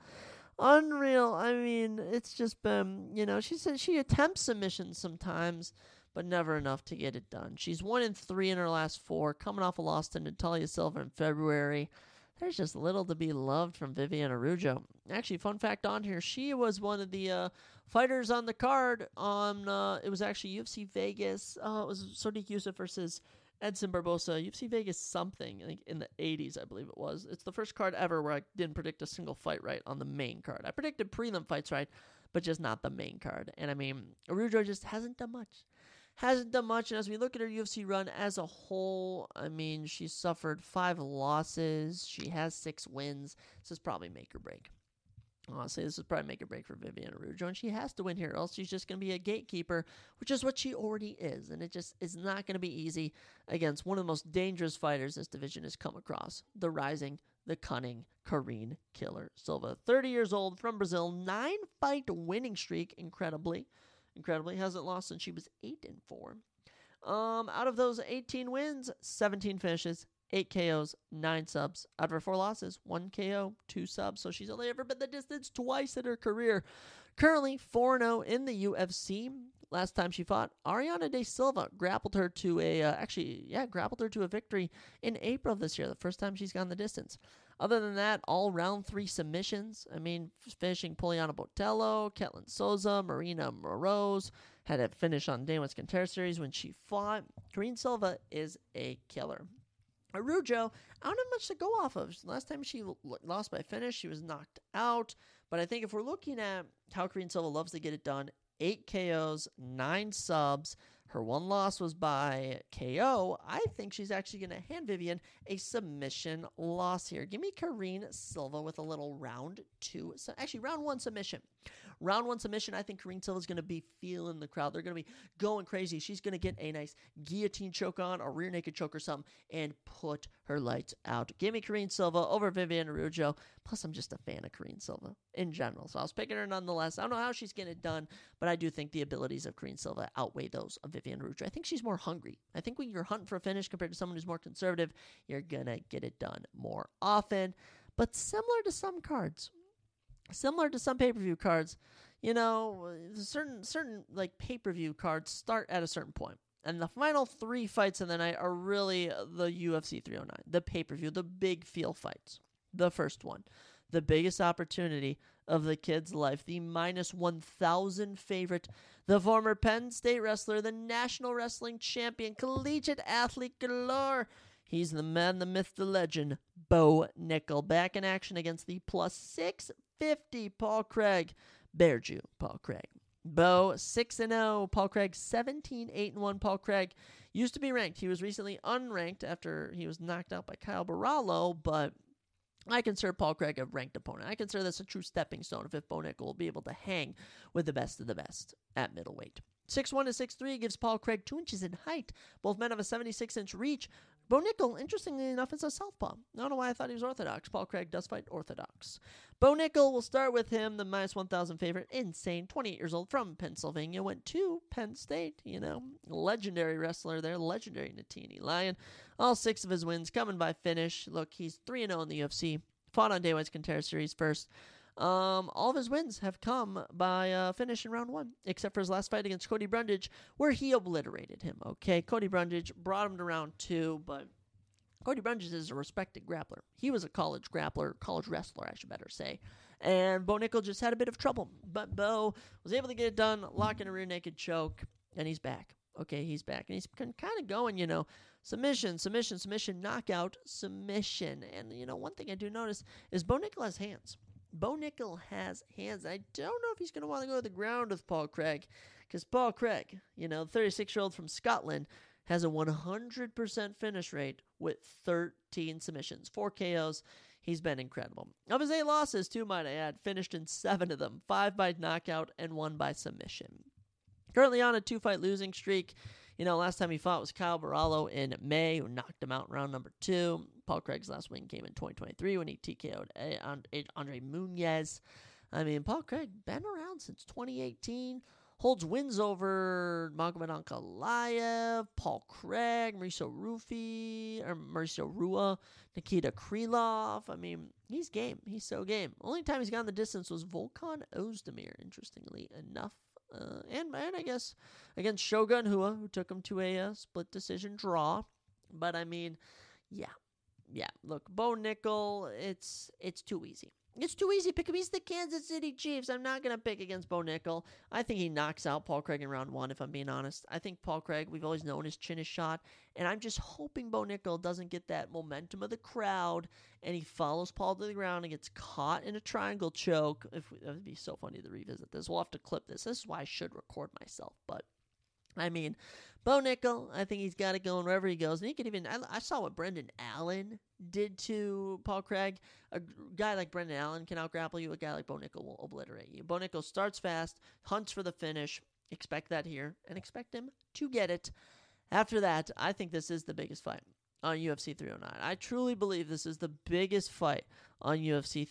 I mean, it's just been, she said she attempts submissions sometimes, but never enough to get it done. She's 1-3 in her last 4, coming off a loss to Natalia Silva in February. There's just little to be loved from Vivian Araujo. Actually, fun fact on here, she was one of the fighters on the card on, it was actually UFC Vegas. It was Sodiq Yusuff versus Edson Barbosa. UFC Vegas something, I think in the 80s, I believe it was. It's the first card ever where I didn't predict a single fight right on the main card. I predicted prelim fights right, but just not the main card. And I mean, Araujo just hasn't done much. And as we look at her UFC run as a whole, I mean, she's suffered 5 losses. She has 6 wins. This is probably make or break. Honestly, this is probably make or break for Vivian Araujo, and she has to win here, or else she's just going to be a gatekeeper, which is what she already is, and it just is not going to be easy against one of the most dangerous fighters this division has come across, the rising, the cunning Karine Killer Silva. 30 years old, from Brazil, 9-fight winning streak, incredibly, hasn't lost since she was 8-4. Out of those 18 wins, 17 finishes, 8 KOs, 9 subs. Out of her 4 losses, 1 KO, 2 subs. So she's only ever been the distance twice in her career. Currently 4-0 in the UFC. Last time she fought, Ariana De Silva grappled her to a victory in April of this year. The first time she's gone the distance. Other than that, all round 3 submissions. I mean, finishing Poliana Botello, Ketlin Souza, Marina Moroz. Had a finish on Dana White's Contender Series when she fought. Karine Silva is a killer. Araujo, I don't have much to go off of. Last time she lost by finish, she was knocked out. But I think if we're looking at how Karine Silva loves to get it done, 8 KOs, 9 subs. Her 1 loss was by KO. I think she's actually going to hand Vivian a submission loss here. Give me Karine Silva with a little round 1 submission. Round 1 submission, I think Karine Silva's going to be feeling the crowd. They're going to be going crazy. She's going to get a nice guillotine choke on, a rear naked choke or something, and put her lights out. Give me Karine Silva over Vivian Araujo. Plus, I'm just a fan of Karine Silva in general, so I was picking her nonetheless. I don't know how she's getting it done, but I do think the abilities of Karine Silva outweigh those of Vivian Araujo. I think she's more hungry. I think when you're hunting for a finish compared to someone who's more conservative, you're going to get it done more often. But similar to some cards, similar to some pay-per-view cards, you know, certain like pay-per-view cards start at a certain point. And the final 3 fights of the night are really the UFC 309, the pay-per-view, the big feel fights. The first one, the biggest opportunity of the kid's life, the minus 1,000 favorite, the former Penn State wrestler, the national wrestling champion, collegiate athlete galore. He's the man, the myth, the legend, Bo Nickal, back in action against the plus 650 Paul Craig, Bear Jew Paul Craig. Bo 6-0, Paul Craig 17-8-1. Paul Craig used to be ranked. He was recently unranked after he was knocked out by Kyle Barallo, but I consider Paul Craig a ranked opponent. I consider this a true stepping stone if Bo Nickal will be able to hang with the best of the best at middleweight. 6'1 to 6'3 gives Paul Craig 2 inches in height. Both men have a 76-inch reach. Bo Nickal, interestingly enough, is a southpaw. I don't know why I thought he was orthodox. Paul Craig does fight orthodox. Bo Nickal, will start with him, the minus 1,000 favorite. Insane, 28 years old, from Pennsylvania. Went to Penn State, you know. Legendary wrestler there, legendary Natini Lion. All 6 of his wins coming by finish. Look, he's 3-0 in the UFC. Fought on Dana White's Contender Series first. All of his wins have come by finish in round 1, except for his last fight against Cody Brundage, where he obliterated him. Okay, Cody Brundage brought him to round 2, but Cody Brundage is a respected grappler. He was a college grappler, college wrestler, I should better say. And Bo Nickal just had a bit of trouble, but Bo was able to get it done, lock in a rear naked choke, and he's back. Okay, he's back, and he's kind of going, you know, submission, knockout, submission. And, you know, one thing I do notice is Bo Nickal has hands. Bo Nickal has hands. I don't know if he's going to want to go to the ground with Paul Craig, because Paul Craig, you know, 36-year-old from Scotland, has a 100% finish rate with 13 submissions, 4 KOs. He's been incredible. Of his 8 losses, 2 might I add, finished in 7 of them, 5 by knockout and 1 by submission. Currently on a 2-fight losing streak. You know, last time he fought was Kyle Barallo in May, who knocked him out in round number 2. Paul Craig's last win came in 2023 when he TKO'd Andre Muniz. I mean, Paul Craig been around since 2018. Holds wins over Magomed Ankalaev, Paul Craig, Mauricio Rua, Nikita Krylov. I mean, he's game. He's so game. Only time he's gone the distance was Volkan Ozdemir, interestingly enough. And I guess against Shogun Rua, who took him to a split decision draw. But I mean, yeah. Look, Bo Nickal, it's too easy. It's too easy. Pick him. He's the Kansas City Chiefs. I'm not going to pick against Bo Nickal. I think he knocks out Paul Craig in round 1, if I'm being honest. I think Paul Craig, we've always known his chin is shot, and I'm just hoping Bo Nickal doesn't get that momentum of the crowd, and he follows Paul to the ground and gets caught in a triangle choke. It would be so funny to revisit this. We'll have to clip this. This is why I should record myself, but I mean, Bo Nickal, I think he's got it going wherever he goes. And he can even, I saw what Brendan Allen did to Paul Craig. A guy like Brendan Allen can out-grapple you. A guy like Bo Nickal will obliterate you. Bo Nickal starts fast, hunts for the finish. Expect that here, and expect him to get it. After that, I think this is the biggest fight on UFC 309. I truly believe this is the biggest fight on UFC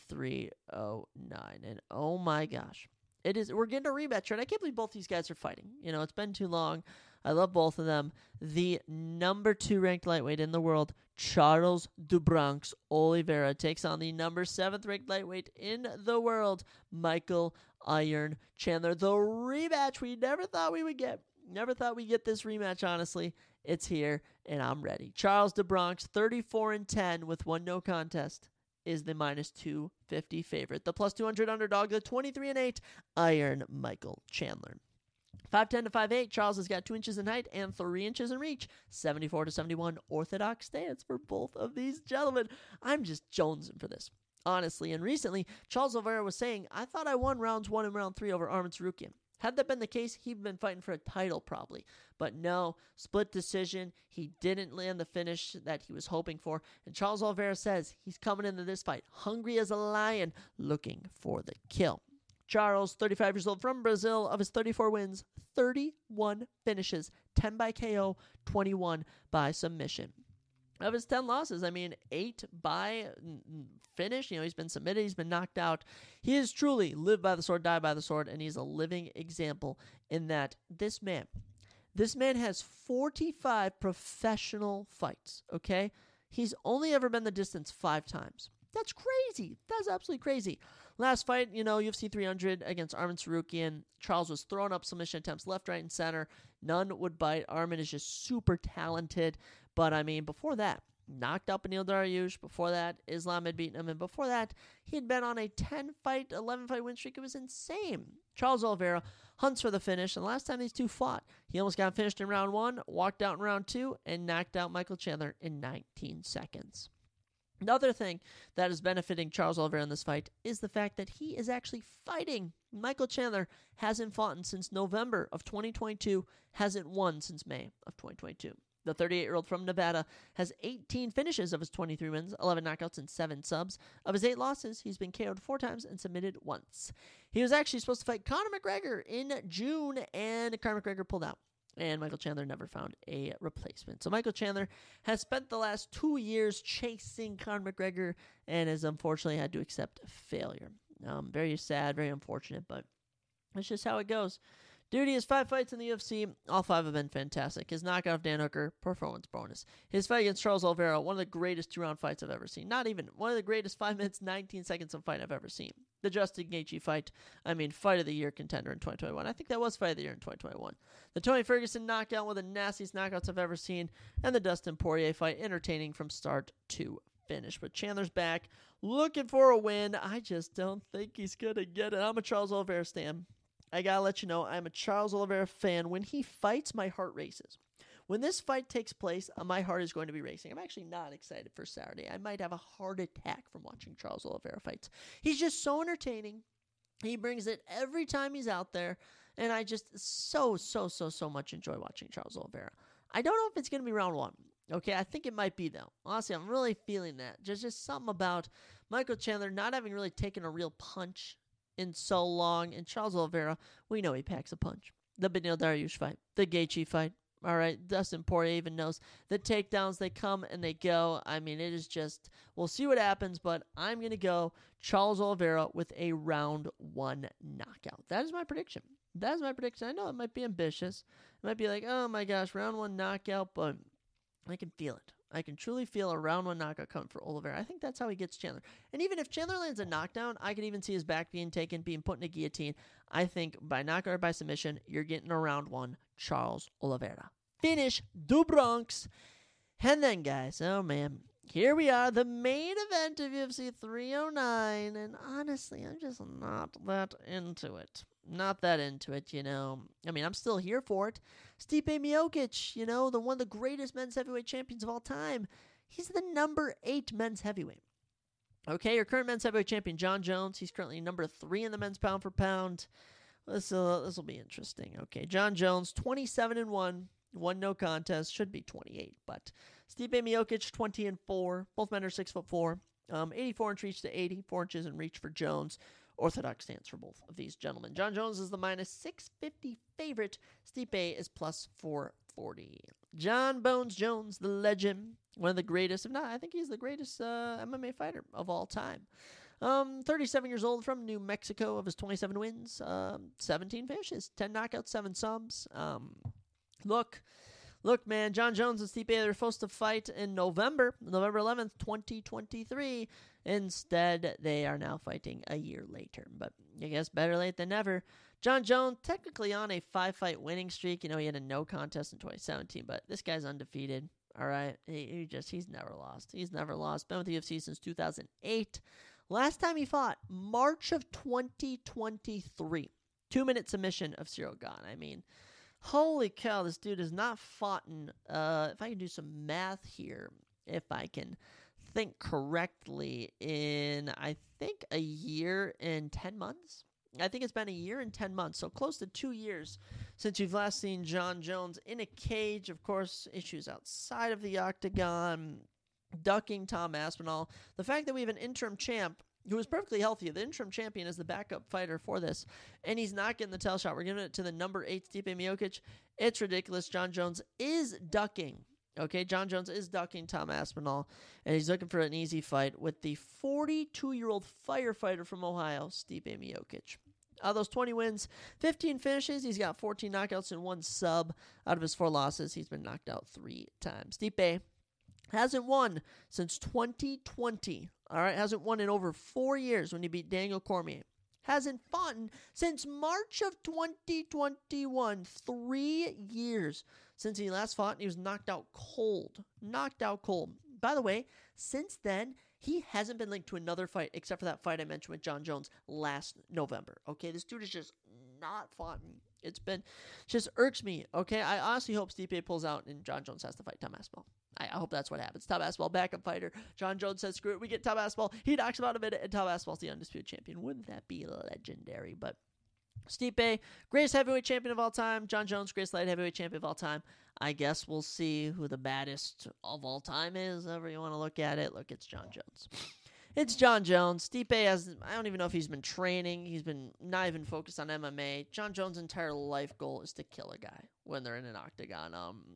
309. And oh my gosh. It is. We're getting a rematch, right? I can't believe both these guys are fighting. You know, it's been too long. I love both of them. The number 2 ranked lightweight in the world, Charles do Bronx Oliveira, takes on the number 7th ranked lightweight in the world, Michael Iron Chandler. The rematch we never thought we would get. Never thought we'd get this rematch, honestly. It's here, and I'm ready. Charles do Bronx, 34-10 with 1 no contest, is the minus 250 favorite. The plus 200 underdog, the 23-8 Iron Michael Chandler. 5'10 to 5'8, Charles has got 2 inches in height and 3 inches in reach. 74 to 71 orthodox stance for both of these gentlemen. I'm just jonesing for this, honestly. And recently, Charles Oliveira was saying, I thought I won rounds 1 and round 3 over Arman Tsarukyan. Had that been the case, he'd been fighting for a title probably. But no, split decision. He didn't land the finish that he was hoping for. And Charles Oliveira says he's coming into this fight hungry as a lion, looking for the kill. Charles, 35 years old from Brazil, of his 34 wins, 31 finishes, 10 by KO, 21 by submission. Of his 10 losses, 8 by finish. He's been submitted, he's been knocked out. He is truly live by the sword, die by the sword, and he's a living example in that this man has 45 professional fights, okay? He's only ever been the distance 5 times. That's crazy. That's absolutely crazy. Last fight, UFC 300 against Arman Tsarukyan. Charles was throwing up submission attempts left, right, and center. None would bite. Arman is just super talented. But, before that, knocked out Beneil Dariush. Before that, Islam had beaten him. And before that, he had been on a 10-fight, 11-fight win streak. It was insane. Charles Oliveira hunts for the finish. And the last time these two fought, he almost got finished in round 1, walked out in round 2, and knocked out Michael Chandler in 19 seconds. Another thing that is benefiting Charles Oliveira in this fight is the fact that he is actually fighting. Michael Chandler hasn't fought since November of 2022, hasn't won since May of 2022. The 38-year-old from Nevada has 18 finishes of his 23 wins, 11 knockouts, and 7 subs. Of his 8 losses, he's been KO'd 4 times and submitted once. He was actually supposed to fight Conor McGregor in June, and Conor McGregor pulled out. And Michael Chandler never found a replacement. So Michael Chandler has spent the last 2 years chasing Conor McGregor and has unfortunately had to accept failure. Very sad, very unfortunate, but that's just how it goes. Dude, he has 5 fights in the UFC. All 5 have been fantastic. His knockout of Dan Hooker, performance bonus. His fight against Charles Oliveira, one of the greatest 2-round fights I've ever seen. Not even. One of the greatest 5 minutes, 19 seconds of fight I've ever seen. The Justin Gaethje fight, fight of the year contender in 2021. I think that was fight of the year in 2021. The Tony Ferguson knockout, one of the nastiest knockouts I've ever seen. And the Dustin Poirier fight, entertaining from start to finish. But Chandler's back, looking for a win. I just don't think he's going to get it. I'm a Charles Oliveira stan. I gotta let you know, I'm a Charles Oliveira fan. When he fights, my heart races. When this fight takes place, my heart is going to be racing. I'm actually not excited for Saturday. I might have a heart attack from watching Charles Oliveira fights. He's just so entertaining. He brings it every time he's out there, and I just so much enjoy watching Charles Oliveira. I don't know if it's going to be round 1. Okay, I think it might be, though. Honestly, I'm really feeling that. Just something about Michael Chandler not having really taken a real punch in so long, and Charles Oliveira, we know he packs a punch. The Beneil Dariush fight, the Gaethje fight, all right, Dustin Poirier even knows the takedowns, they come and they go. It is just, we'll see what happens, but I'm going to go Charles Oliveira with a round 1 knockout. That is my prediction. I know it might be ambitious. It might be like, oh my gosh, round 1 knockout, but I can feel it. I can truly feel a round 1 knockout coming for Oliveira. I think that's how he gets Chandler. And even if Chandler lands a knockdown, I could even see his back being taken, being put in a guillotine. I think by knockout or by submission, you're getting a round 1 Charles Oliveira. Finish du Bronx. And then, guys, oh man, here we are, the main event of UFC 309. And honestly, I'm just not that into it. I'm still here for it. Stipe Miocic, the one of the greatest men's heavyweight champions of all time. He's the number 8 men's heavyweight. Okay, your current men's heavyweight champion, Jon Jones, he's currently number 3 in the men's pound for pound. This will be interesting. Okay, Jon Jones, 27-1, one no contest, should be 28, but Stipe Miocic, 20-4. Both men are 6'4", 84 inch reach to 84 inches in reach for Jones. Orthodox stance for both of these gentlemen. Jon Jones is the -650 favorite. Stipe is +440. Jon Bones Jones, the legend, one of the greatest, if not, I think he's the greatest MMA fighter of all time. 37 years old, from New Mexico. Of his 27 wins, 17 finishes, 10 knockouts, 7 subs. Look, man, Jon Jones and Stipe, they were supposed to fight in November 11th, 2023. Instead, they are now fighting a year later. But I guess better late than never. Jon Jones, technically on a 5-fight winning streak. He had a no contest in 2017, but this guy's undefeated. All right, he's never lost. He's never lost. Been with the UFC since 2008. Last time he fought, March of 2023. 2-minute submission of Cyril Gane. Holy cow, this dude has not fought in, if I can do some math here, if I can think correctly, in, I think, a year and 10 months? I think it's been a year and 10 months, so close to 2 years since you've last seen Jon Jones in a cage. Of course, issues outside of the octagon, ducking Tom Aspinall. The fact that we have an interim champ who is perfectly healthy. The interim champion is the backup fighter for this, and he's not getting the title shot. We're giving it to the number 8 Stipe Miocic. It's ridiculous. Jon Jones is ducking. Okay, Jon Jones is ducking Tom Aspinall, and he's looking for an easy fight with the 42-year-old firefighter from Ohio, Stipe Miocic. Out of those 20 wins, 15 finishes. He's got 14 knockouts and 1 sub. Out of his 4 losses, he's been knocked out 3 times. Stipe hasn't won since 2020. All right, hasn't won in over 4 years when he beat Daniel Cormier. Hasn't fought since March of 2021. 3 years since he last fought, and he was knocked out cold. Knocked out cold. By the way, since then, he hasn't been linked to another fight except for that fight I mentioned with Jon Jones last November. Okay, this dude is just not fought. It's just irks me. Okay, I honestly hope Stipe pulls out and Jon Jones has to fight Tom Aspinall. I hope that's what happens. Tom Aspinall, backup fighter. Jon Jones says, screw it. We get Tom Aspinall. He knocks him out in a minute, and Tom Aspinall's the undisputed champion. Wouldn't that be legendary? But Stipe, greatest heavyweight champion of all time. Jon Jones, greatest light heavyweight champion of all time. I guess we'll see who the baddest of all time is. However you want to look at it. Look, it's Jon Jones. It's Jon Jones. Stipe I don't even know if he's been training. He's been not even focused on MMA. Jon Jones' entire life goal is to kill a guy when they're in an octagon.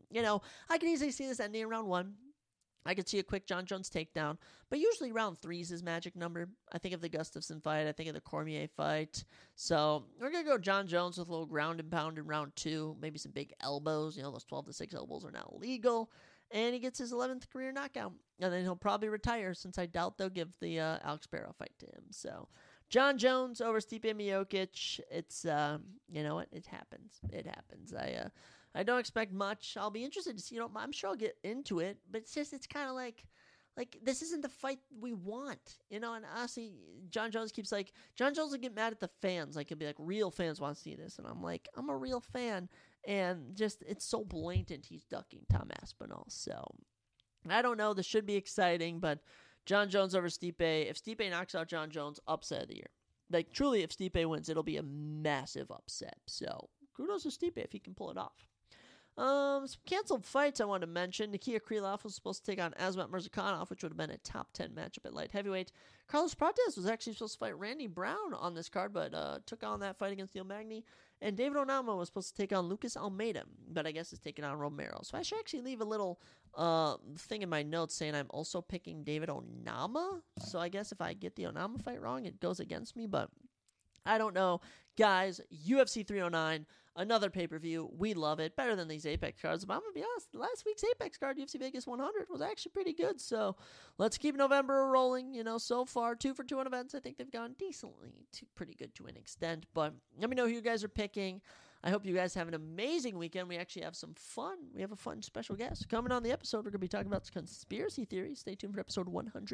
I can easily see this ending in round 1. I could see a quick Jon Jones takedown, but usually round 3 is his magic number. I think of the Gustafsson fight. I think of the Cormier fight. So we're going to go Jon Jones with a little ground and pound in round 2. Maybe some big elbows. Those 12-6 elbows are now legal. And he gets his 11th career knockout. And then he'll probably retire, since I doubt they'll give the Alex Barrow fight to him. So Jon Jones over Stipe Miocic. It's, you know what? It happens. It happens. I don't expect much. I'll be interested to see, I'm sure I'll get into it, but it's kind of like this isn't the fight we want, and honestly, Jon Jones will get mad at the fans. He'll be like, real fans want to see this, and I'm like, I'm a real fan, and just, it's so blatant he's ducking Tom Aspinall, so I don't know. This should be exciting, but Jon Jones over Stipe. If Stipe knocks out Jon Jones, upset of the year. Truly, if Stipe wins, it'll be a massive upset, so kudos to Stipe if he can pull it off. Some canceled fights I wanted to mention. Nikia Krylov was supposed to take on Azamat Murzakanov, which would have been a top 10 matchup at light heavyweight. Carlos Prates was actually supposed to fight Randy Brown on this card, but took on that fight against Neil Magny. And David Onama was supposed to take on Lucas Almeida, but I guess is taking on Romero. So I should actually leave a little thing in my notes saying I'm also picking David Onama. So I guess if I get the Onama fight wrong, it goes against me, but I don't know. Guys, UFC 309, another pay-per-view. We love it. Better than these Apex cards. But I'm going to be honest, last week's Apex card, UFC Vegas 100, was actually pretty good. So let's keep November rolling. So far, 2 for 2 on events. I think they've gone decently pretty good to an extent. But let me know who you guys are picking. I hope you guys have an amazing weekend. We actually have some fun. We have a fun special guest. Coming on the episode, we're going to be talking about conspiracy theories. Stay tuned for episode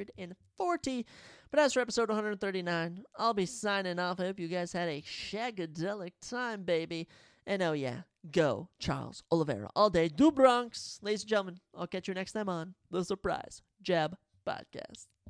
140. But as for episode 139, I'll be signing off. I hope you guys had a shagadelic time, baby. And oh yeah, go Charles Oliveira all day. Do Bronx. Ladies and gentlemen, I'll catch you next time on The Surprise Jab Podcast.